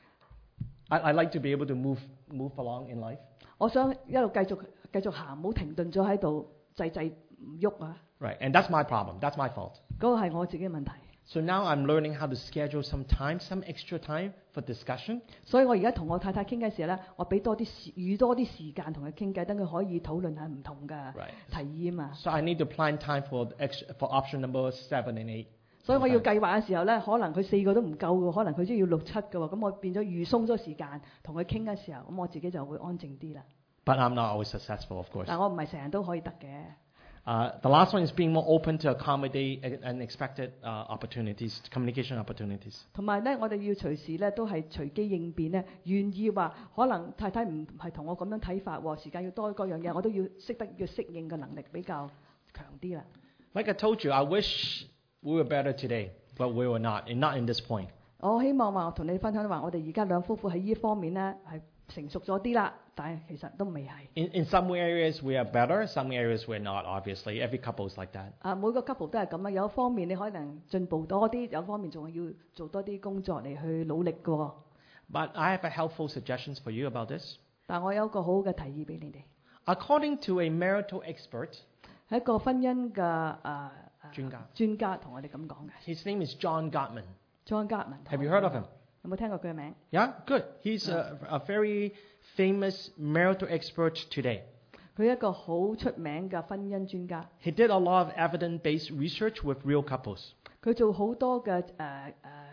I, I like to be able to move move along in life. 我想一路繼續繼續行，唔好停頓咗喺度滯滯唔喐啊！ Right. And that's my problem. That's my fault. 嗰個係我自己嘅問題。 So now I'm learning how to schedule some time, some extra time for discussion. 所以我而家同我太太傾偈時候咧，我俾多啲時預多啲時間同佢傾偈，等佢可以討論下唔同嘅 Right. 提議啊嘛。 So I need to plan time for the extra, for option number seven and eight. 所以我要計劃嘅時候咧，可能佢四個都唔夠嘅，可能佢都要六七嘅喎。咁我變咗預鬆咗時間同佢傾嘅時候，咁我自己就會安靜啲啦。 But I'm not always successful, of course. 但我唔係成日都可以得嘅。 Uh, the last one is being more open to accommodate and- unexpected uh, opportunities, communication opportunities. 同埋咧，我哋要隨時咧都係隨機應變咧，願意話可能太太唔係同我咁樣睇法喎，時間要多各樣嘢，我都要識得要適應嘅能力比較強啲啦。 Like I told you, I wish we were better today, but we were not, and not in this point. 我希望話我同你分享話，我哋而家兩夫婦喺呢方面咧係成熟咗啲啦，但係其實都未係。 In, in some areas we are better, some areas we're not, obviously. Every couple is like that. 啊，每個 couple 都係咁啊，有一方面你可能進步多啲，有一方面仲係要做多啲工作嚟去努力嘅喎。 But I have a helpful suggestions for you about this. 但我有一個好好嘅提議俾你哋， According to a marital expert, 係一個婚姻嘅啊啊專家專家同我哋咁講嘅 his name is John Gottman. John Gottman。 Have you heard of him? 有冇聽過佢嘅名？ Yeah, good. He's a, a very famous marital expert today. 佢係一個好出名嘅婚姻專家， He did a lot of evidence-based research with real couples. 佢做好多嘅誒誒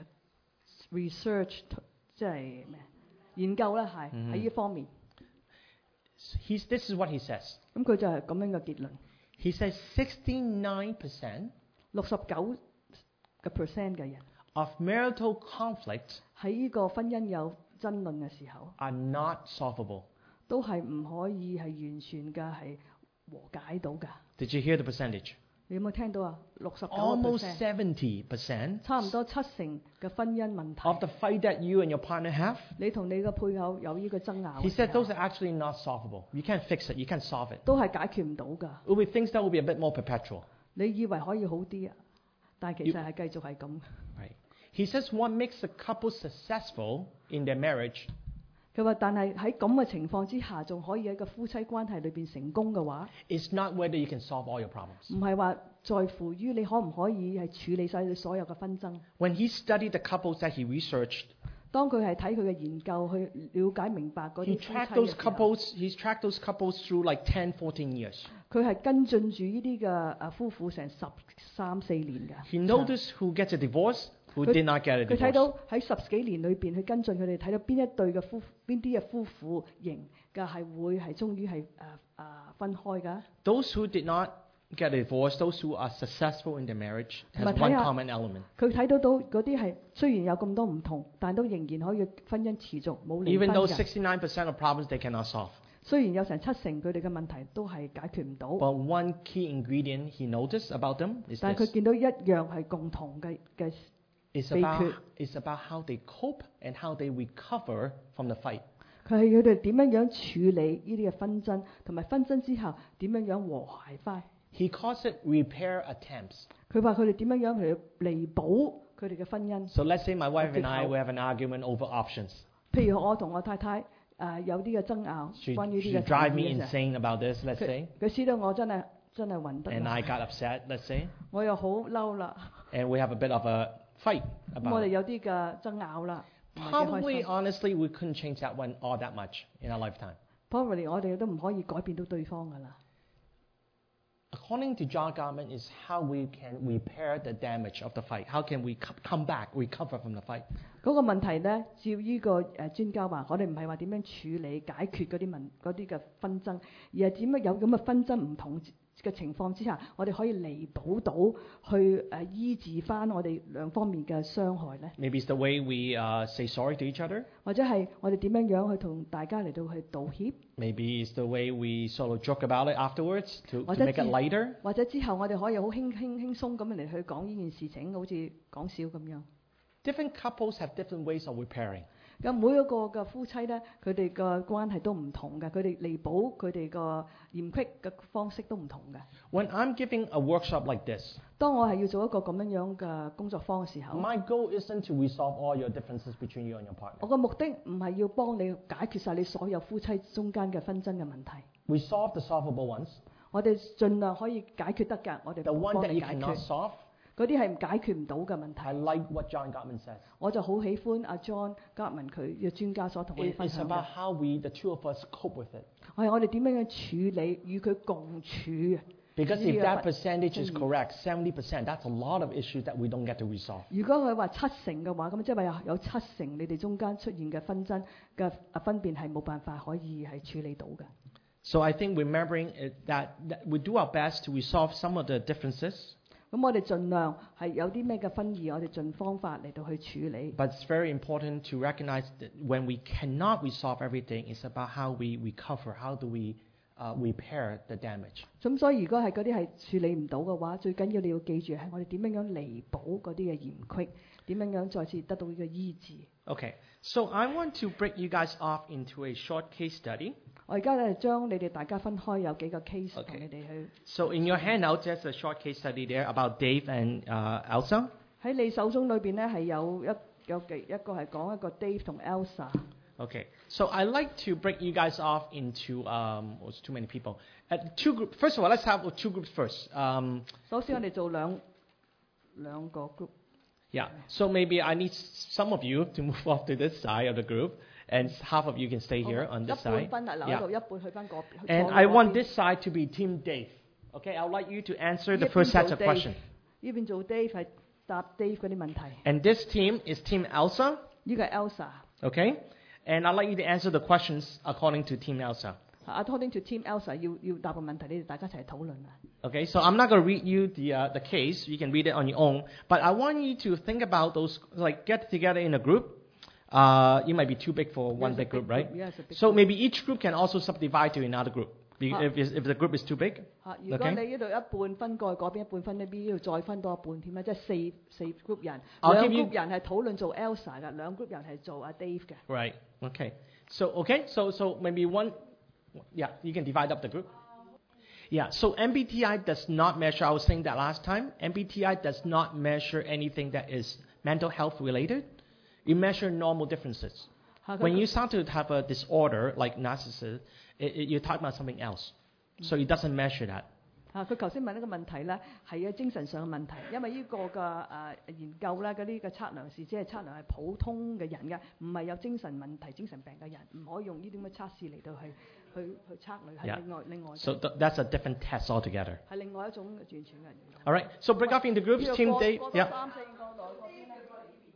research，即係咩研究咧，係喺呢方面。 He's, this is what he says. 咁佢就係咁樣嘅結論， He says sixty-nine percent 六十九個 percent 嘅人 of marital conflict 喺呢個婚姻有爭論嘅時候， are not solvable. 都係唔可以係完全嘅係和解到㗎。 Did you hear the percentage? 你有冇聽到啊？六十九個 Almost percent， seventy percent 差唔多七成嘅婚姻問 of 題， the fight that you and your partner have, 你同你嘅配偶有呢個爭拗 he 嘅 said 時候 those are actually not solvable. You can't fix it. You can't solve it. 都係解決唔到㗎。 It will be things that will be a bit more perpetual. 你以為可以好啲啊，但係其實係繼續係咁。 Right. He says what makes a couple successful in their marriage 佢話：但係喺咁嘅情況之下，仲可以喺個夫妻關係裏邊成功嘅話， It's not whether you can solve all your problems. 唔係話在乎於你可唔可以係處理晒你所有嘅紛爭。 When he studied the couples that he researched, 當佢係睇佢嘅研究去了解明白嗰 he 啲夫妻 tracked 嘅 those 時候， couples, he's tracked those couples through like ten, fourteen years. 佢係跟進住呢啲嘅誒夫婦成十三四年嘅。 He noticed who gets a divorce, who 佢- did not get a 佢睇 divorce. 到喺十幾年裏邊去跟進佢哋，睇到邊一對嘅夫邊啲嘅夫婦型嘅係會係終於係誒誒分開㗎。 Those who did not get a divorce, those who are successful in their marriage, has Mà thấy one à? common element. 佢睇到到嗰啲係雖然有咁多唔同，但都仍然可以婚姻持續冇離 Even 婚 though 嘅。 sixty-nine percent of problems they cannot solve. 雖然有成七成佢哋嘅問題都係解決唔到， But one key ingredient he noticed about them is 但係佢 this. 見到一樣係共同嘅嘅。 It's 秘訣。 about, it's about how they cope and how they recover from the fight. 佢係佢哋點樣樣處理呢啲嘅紛爭，同埋紛爭之後點樣樣和諧翻。 He calls it repair attempts. 佢話佢哋點樣樣去彌補佢哋嘅婚姻。 So let's say my wife and I Okay. we have an argument over options. 譬如我同我太太誒、呃有啲嘅爭拗， She, 關於 she 呢個 drive 產 me 業嘅時 insane about this, let's 候 say, 佢佢知道我真係真係暈得 and 啦 I got upset, let's say, 我又好嬲啦， and we have a bit of a fight 咁 about 我哋 it. 有啲嘅爭拗啦，唔係幾開 Probably, 心。 honestly, we couldn't change that one all that much in our lifetime. Probably 我哋都唔可以改變到對方噶啦。 According to John Gottman, is how we can repair the damage of the fight. How can we co- come back, recover from the fight? 嗰個問題咧，照呢個誒專家話，我哋唔係話點樣處理解決嗰啲問嗰啲嘅紛爭，而係點樣有咁嘅紛爭唔同嘅情況之下，我哋可以彌補到去誒醫治翻我哋兩方面嘅傷害咧， Maybe it's the way we uh, say sorry to each other. 或者係我哋點樣樣去同大家嚟到去道歉， Maybe it's the way we sort of joke about it afterwards to, to Or just make it the- lighter. 或者之後我哋可以好輕輕輕鬆咁樣嚟去講呢件事情，好似講笑咁樣。 Different couples have different ways of repairing. 咁每一個嘅夫妻咧，佢哋嘅關係都唔同嘅，佢哋彌補佢哋個嫌隙嘅方式都唔同嘅。 When I'm giving a workshop like this, 當我係要做一個咁樣樣嘅工作坊嘅時候， my goal isn't to resolve all your differences between you and your 我 partner. 嘅目的唔係要幫你解決晒你所有夫妻中間嘅紛爭嘅問題， We solve the solvable ones. 我哋盡量可以解決得㗎，我哋 The one 幫 that 你 you 解 cannot 決。 solve, 嗰啲係解決唔到嘅問 I 題， like what John Gottman says. 我就好喜歡阿 John Gartman 佢嘅專家所同我哋 It- 分 It's 享 about 嘅， how we, the two of us, cope with it. 係我哋點樣樣處理與佢共處嘅。 Because if Yeah, that but- percentage is Mm. correct, seventy percent, that's a lot of issues that we don't get to resolve. 如果佢話七成嘅話，咁即係話有有七成你哋中間出現嘅紛爭嘅啊分別係冇辦法可以係處理到嘅。 So I think remembering it, that, that we do our best to resolve some of the differences, 咁我哋盡量係有啲咩嘅分異，我哋盡方法嚟到去處理。 but it's very important to recognize that when we cannot resolve everything, it's about how we recover, how do we uh, repair the damage. 咁所以如果係嗰啲係處理唔到嘅話，最緊要你要記住係我哋點樣樣彌補嗰啲嘅嫌隙，點樣樣再次得到呢個醫治。 Okay, so I want to break you guys off into a short case study. 我而家咧將你哋大家分開有幾個 case 同 Okay. 你哋去 So in your handout, there's a short case study there about Dave and uh, Elsa. 喺你手中裏邊咧係有一有幾一個係講一個 Dave 同 Elsa。 Okay, so I like to break you guys off into um, oh, it's too many people. Uh, two group. First of all, let's have two groups first. Um, 首先我哋做兩兩個 group。 yeah. So maybe I need s- some of you to move off to this side of the group, and half of you can stay here on 一 this 半 side. 分啊，留喺 Yeah. 度，一半去翻嗰邊。 And 去 I 嗰 want 邊 this side to be Team Dave. Okay, I'd like you to answer the 呢邊 first set 做 of Dave questions. 呢邊做 Dave 係答 Dave 嗰啲問題， And this team is Team Elsa. 呢個係 Elsa。 Okay, and I'd like you to answer the questions according to Team Elsa. According to Team Elsa 要要答個問題，你哋大家一齊討論啊。 Okay, so I'm not going to read you the uh, the case. You can read it on your own. But I want you to think about those, like get together in a group. Uh, you might be too big for one Yes, a big group, big right? group, yes, a big So group. maybe each group can also subdivide to another group. Be- Ah. If, it's- if the group is too big. 嚇！如果 Okay. 你呢度一半分過去嗰邊，一半分呢邊，呢度再分多一半添啦，即係四四 group 人， I'll 兩 give you- group 人係討論做 Elsa 嘅，兩 group 人係做阿 Dave 嘅。 Right. Okay. So okay. So so maybe one. Yeah, you can divide up the group. Yeah. So M B T I does not measure. I was saying that last time. M B T I does not measure anything that is mental health related. It measures normal differences. 嚇佢 When you start to have a disorder like narcissism, it, it, you're talking about something else. So it doesn't measure that. 啊，佢頭先問一個問題咧，係啊精神上嘅問題，因為呢個嘅誒、呃、研究咧，嗰啲嘅測量是只係測量係普通嘅人嘅，唔係有精神問題、精神病嘅人，唔可以用呢啲咁嘅測試嚟到去去去測量，係 Yeah. 另外另外 So th- that's a different test altogether. 係另外一種完全嘅人。 All right. So break up into groups. Team Dave. 過 Yeah. 三四個來嗰邊咧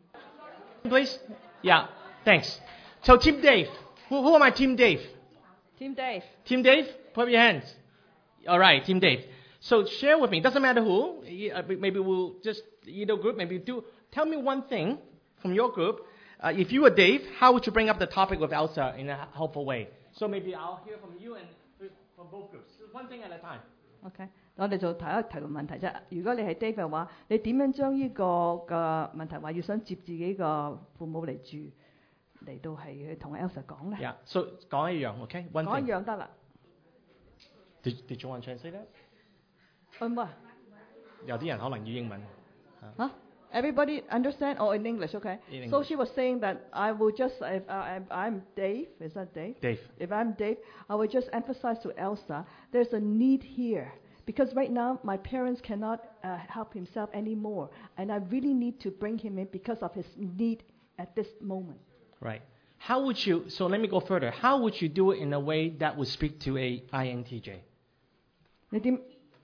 Please. Yeah. Thanks. So Team Dave. Who, who am I? Team Dave. Team Dave， Team Dave. Put up your hands. All right. Team Dave. So share with me. Doesn't matter who. y- uh, Maybe we'll just either group. Maybe do. Tell me one thing from your group. Uh, if you were Dave, how would you bring up the topic with Elsa in a helpful way? So maybe I'll hear from you and from both groups. One thing at a time. OK，我哋就提一提個問題啫。如果你係 Dave 嘅話，你點樣將呢個嘅問題話要想接自己個父母嚟住嚟到係去同 Elsa 講咧？ Yeah. So 講一樣, okay? One 講一 thing. 樣得啦。 Did, did you want to translate that? 唔係。 有啲人可能要英文. Huh? Everybody understand? Or in English, okay? In So English. she was saying that I will just, if I, I'm Dave, is that Dave? Dave. If I'm Dave, I will just emphasize to Elsa, there's a need here. Because right now, my parents cannot uh, help himself anymore. And I really need to bring him in because of his need at this moment. Right. How would you, so let me go further. How would you do it in a way that would speak to a I N T J? 你點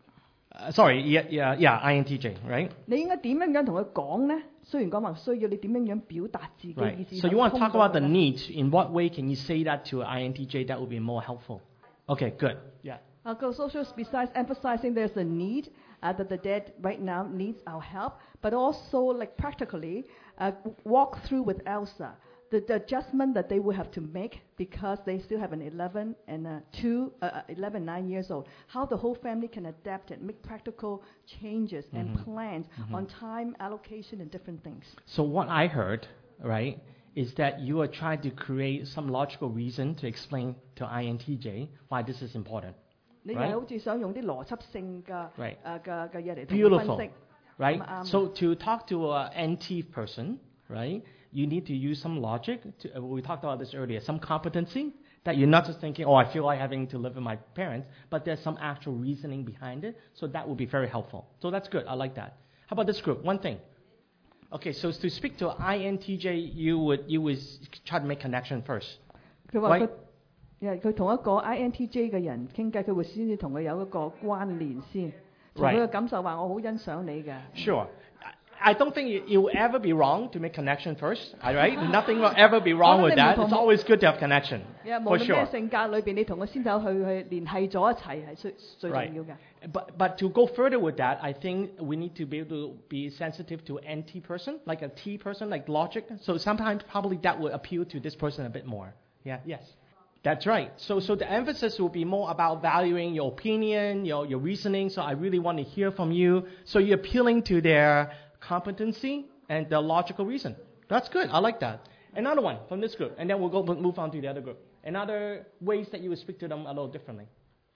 Uh, sorry, yeah, yeah, yeah, I N T J, right? 你應該點樣樣同佢講呢？雖然講話需要，你點樣樣表達自己意 Right. 思？ So you want to talk about the 通過佢呢 need. In what way can you say that to an I N T J that would be more helpful? Okay, good. Yeah. Uh, because also besides emphasizing there's a need, uh, that the dad right now needs our help, but also like practically uh, walk through with Elsa the, the adjustment that they will have to make because they still have an eleven and a two, uh, eleven, nine years old. How the whole family can adapt it, make practical changes and Mhm. plans Mhm. on time allocation and different things. So what I heard, right, is that you are trying to create some logical reason to explain to I N T J why this is important. 你 Right. 係好似想用啲邏輯性嘅 Right. 誒嘅嘅嘢嚟同佢分 Beautiful, 析。 right? Um, um, So to talk to an N T person, right, you need to use some logic. To, uh, we talked about this earlier, some competency that you're not just thinking, oh, I feel like having to live with my parents, but there's some actual reasoning behind it. So that would be very helpful. So that's good. I like that. How about this group? One thing. Okay, so to speak to I N T J, you would you would try to make connection first. 佢話佢 Right. 因為佢同一個 I N T J 嘅人傾偈，佢會先至同佢有一個關聯先，從 Right. 佢嘅感受話我好欣賞你嘅。 Sure. I I don't think it, it will ever be wrong to make connection first. All right? Nothing will ever be wrong with that. It's always good to have connection. 因為無 For 論咩 sure. 性格裏邊，你同佢先走去去聯繫咗一齊係最最 Right. 重要嘅。 But, but to go further with that, I think we need to be able to be sensitive to N T person, like a T person, like logic. So sometimes probably that would appeal to this person a bit more. Yeah, yes. That's right. So, so the emphasis will be more about valuing your opinion, your, your reasoning. So I really want to hear from you. So you're appealing to their competency and the logical reason. That's good. I like that. Another one from this group, and then we'll go move on to the other group. Another ways that you would speak to them a little differently.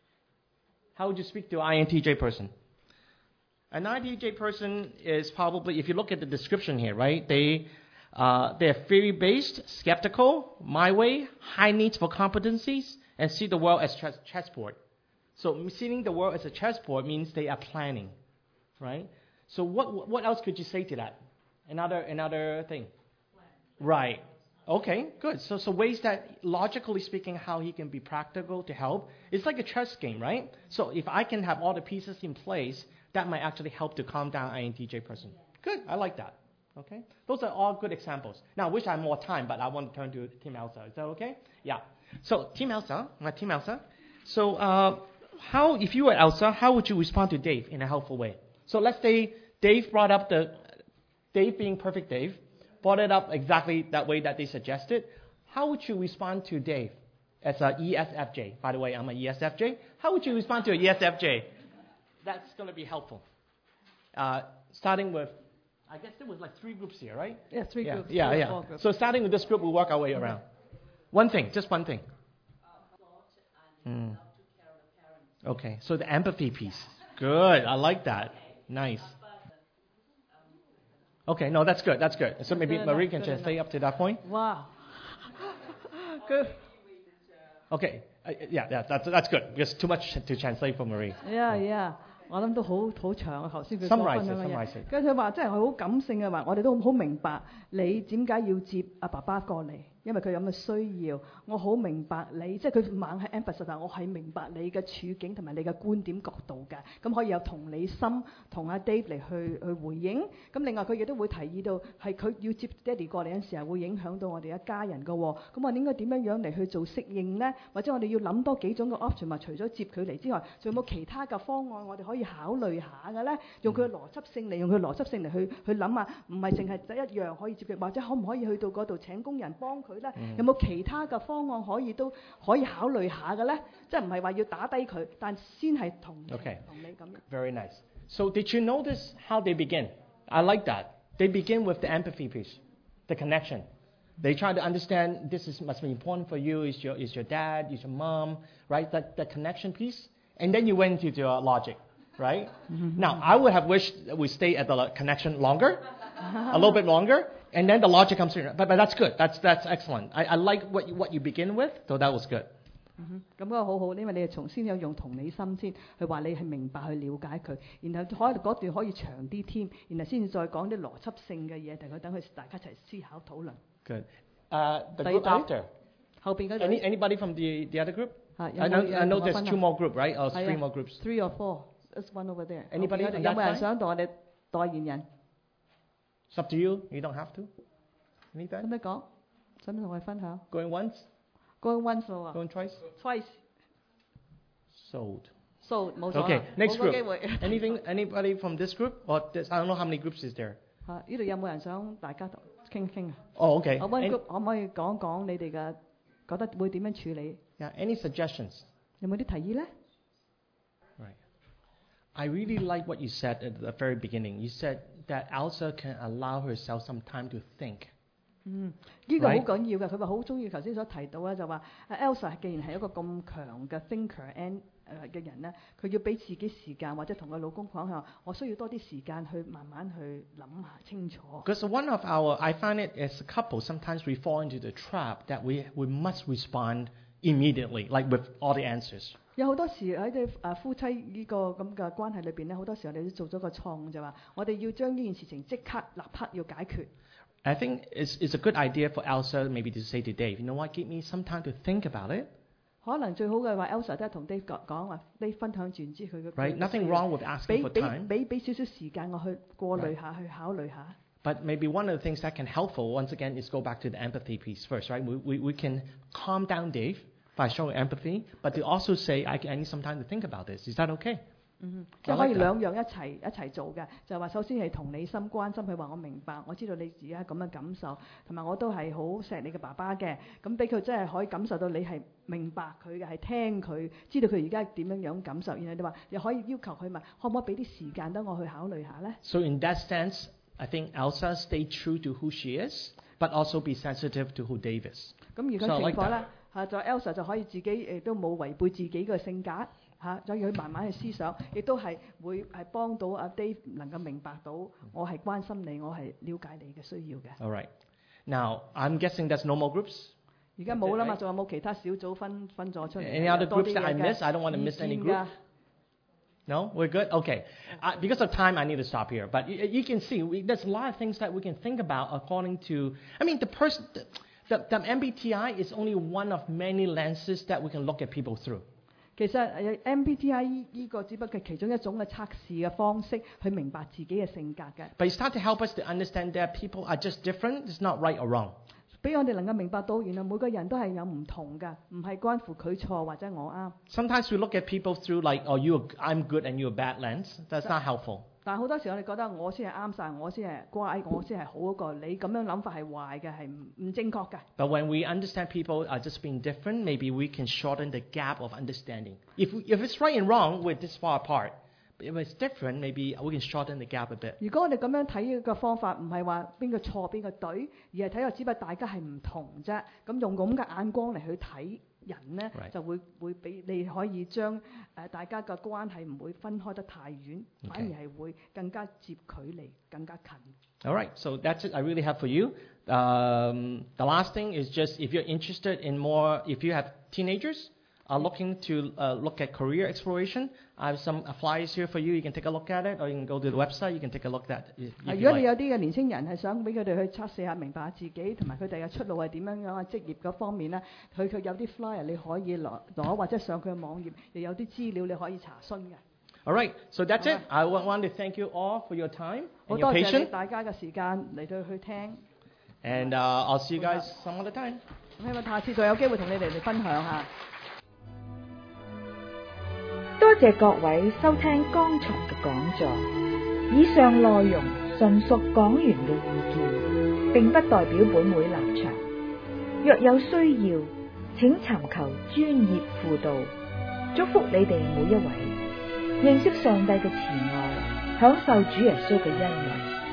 How would you speak to an I N T J person? An I N T J person is probably, if you look at the description here, right? They uh, they're theory-based, skeptical, my way, high needs for competencies, and see the world as chess chessboard. So seeing the world as a chessboard means they are planning, right? So what what else could you say to that? Another another thing. Right. Okay, good. So so ways that logically speaking how he can be practical to help. It's like a chess game, right? So if I can have all the pieces in place, that might actually help to calm down I N T J person. Good. I like that. Okay? Those are all good examples. Now I wish I had more time, but I want to turn to Team Elsa. Is that okay? Yeah. So Team Elsa, my Team Elsa. So uh, how if you were Elsa, how would you respond to Dave in a helpful way? So let's say Dave brought up the Dave being perfect Dave, brought it up exactly that way that they suggested. How would you respond to Dave as a E S F J? By the way, I'm a E S F J. How would you respond to a E S F J? That's going to be helpful. Uh, starting with, I guess there was like three groups here, right? Yeah, three yeah, groups. Yeah, three or yeah. four groups. So starting with this group, we'll work our way around. One thing, just one thing. Mm. Okay, so the empathy piece. Good, I like that. Nice. Okay, no, that's good, that's good. So maybe Good Marie enough, can good just stay enough. up to that point. Wow. Good. Okay. Uh, yeah, yeah, that's that's good. Because too much to translate for Marie. Yeah, yeah，我諗都好好長啊！頭先佢 Summarize 所分享嘅 it, 嘢 summarize it.， 跟住佢話真係好感性嘅話，我哋都好明白你點解要接阿爸爸過嚟，因為佢有咁嘅需要。我好明白你，即係佢猛係 emphasize，但我係明白你嘅處境同埋你嘅觀點角度嘅，咁可以有同理心同阿 Dave 嚟去去回應。咁另外佢亦都會提議到係佢要接爹哋過嚟嗰陣時候，會影響到我哋一家人嘅喎。咁我哋應該點樣樣嚟去做適應呢？或者我哋要諗多幾種嘅 option，話除咗接佢嚟之外，仲有冇其他嘅方案我哋可以考慮下嘅呢？用佢嘅邏輯性嚟，用佢嘅邏輯性嚟去去諗下，唔係淨係得一樣可以接佢，或者可唔可以去到嗰度請工人幫佢呢？有冇其他嘅方案可以都可以考慮下嘅呢？即係唔係話要打低佢，但先係同 Okay. 同你咁。 Very nice. So did you notice how they begin? I like that. They begin with the empathy piece, the connection. They try to understand this is must be important for you. Is your is your dad? Is your mom? Right? That the connection piece, and then you went into your logic, right? Now I would have wished that we stay at the lo- connection longer, a little bit longer, and then the logic comes in. But but that's good. That's that's excellent. I, I like what you, what you begin with. So that was good. 嗯咁嗰個好好，因為你係從先有用同理心先，去話你係明白去了解佢，然後可能嗰段可以長啲添，然後先至再講啲邏輯性嘅嘢，等佢等佢大家一齊思考討論。 Good. Uh, the 第二 group 隊 after. 後邊嗰 Any 隊 anybody from the the other group? 啊，有 I 冇 know 有 I 人 know 同我 there's 分 two 享 more group, right? Or 係 three 啊 more groups. three or four. There's one over there. Anybody 後邊嗰 on 隊有 that 冇人 side? 想同我哋代言人？ It's up to you. You don't have to. 使 Anything? 唔使講？使唔使同我哋分享 Going once, ？Going once 咯喎 going twice. ，twice Sold. so 冇咗啦 Okay, next 冇個 group. 機會。 Anything? Anybody from this group? Or this, I don't know how many groups is there. 啊，呢度有冇人想大家傾傾啊？ Oh, okay. 我 one Any- group 可唔可以講講你哋嘅覺得會點樣處理？ yeah. Any suggestions? 有冇啲提議咧？ Right. I really like what you said at the very beginning. You said that Elsa can allow herself some time to think. 嗯，呢個好 Right. 緊要嘅。佢話好中意頭先所提到咧，就話阿 Elsa 既然係一個咁強嘅 thinker and 誒嘅人咧，佢要俾自己時間，或者同佢老公講下，我需要多啲時間去慢慢去諗下清楚。 Because one of our, I find it as a couple, sometimes we fall into the trap that we, we must respond immediately, like with all the answers. 有好多時喺啲誒夫妻呢個咁嘅關係裏邊咧，好多時我哋都做咗個錯誤就話，我哋要將呢件事情即刻立刻要解決。 I think it's, it's a good idea for Elsa maybe to say to Dave, you know what, give me some time to think about it. 可能最好嘅話 Elsa 都係同 Dave 講講話，Dave 分享完之佢嘅 Right? Nothing wrong with asking 俾 for 俾 time. 俾俾少少時間我去過濾下，去考慮下。 But maybe one of the things that can helpful, once again, is go back to the empathy piece first, right? We, we, we can calm down Dave by showing empathy, but to also say, I, I need some time to think about this. Is that okay? 嗯，即 I 係可以 like that. 兩樣一齊一齊做嘅，就係話首先係同理心關心佢話我明白，我知道你而家咁嘅感受，同埋我都係好錫你嘅爸爸嘅，咁俾佢真係可以感受到你係明白佢嘅，係聽佢，知道佢而家點樣樣感受，然後你話又可以要求佢問，可唔可以俾啲時間等我去考慮下呢？ So in that sense, I think Elsa stayed true to who she is, but also be sensitive to who Dave is. 咁如果 So I 情 like 況 that. 咧嚇，就 Elsa 就可以自己誒都冇違背自己嘅性格嚇，所以佢慢慢去思想，亦都係會係幫到阿 Dave 能夠明白到我係關心你，我係了解你嘅需要嘅。 All right. Now, I'm guessing there's no more groups. 而家冇啦嘛， Right. 仲有冇其他小組分分咗出嚟？ Any other 有多啲 groups that I 嘢嘅 miss? I don't want to miss any 意見 group. 㗎 No, we're good. Okay. Uh, because of time, I need to stop here. But you, you can see we, there's a lot of things that we can think about according to. I mean, the person, the, the, the M B T I is only one of many lenses that we can look at people through. 其實誒 M B T I 呢呢個只不過係其中一種嘅測試嘅方式，去明白自己嘅性格嘅， But it starts to help us to understand that people are just different. It's not right or wrong. 俾我哋能夠明白到，原來每個人都係有唔同㗎，唔係關乎佢錯或者我啱。 Sometimes we look at people through like, oh, you, I'm good and you're bad lens. That's not helpful. 但係好多時我哋覺得我先係啱晒，我先係乖，我先係好嗰個，你咁樣諗法係壞嘅，係唔唔正確嘅。 But when we understand people are just being different, maybe we can shorten the gap of understanding. If, we, if it's right and wrong, we're this far apart. But if it's different, maybe we can shorten the gap a bit. 如果我哋咁樣睇嘅方法，唔係話邊個錯邊個對，而係睇下只不過大家係唔同啫。咁用咁嘅眼光嚟去睇人咧 Right. 就會會俾你可以將誒、呃、大家嘅關係唔會分開得太遠， Okay. 反而係會更加接距離，更加近。 All right, so that's it I really have for you. Um, the last thing is just if you're interested in more, if you have teenagers are looking to uh, look at career exploration, I have some flyers here for you. You can take a look at it, or you can go to the website. You can take a look at it. If 啊 you 如果你 like. 有啲嘅年青人係想俾佢哋去測試下明白下自己，同埋佢哋嘅出路係點樣樣啊，職業嗰方面咧，佢佢有啲 flyer 你可以攞攞，或者上佢嘅網頁，又有啲資料你可以查詢嘅。 All right, so that's All it. I wa- want to thank you all for your time 好 and 多 your 謝你 patience, 大家嘅時間嚟到去聽， and uh, I'll see you guys some other time. 希望下次再有機會同你哋嚟分享下。 多謝各位收聽剛才嘅講座，以上內容純屬講員嘅意見，並不代表本會立場。若有需要，請尋求專業輔導。祝福你哋每一位認識上帝嘅慈愛，享受主耶穌嘅恩惠。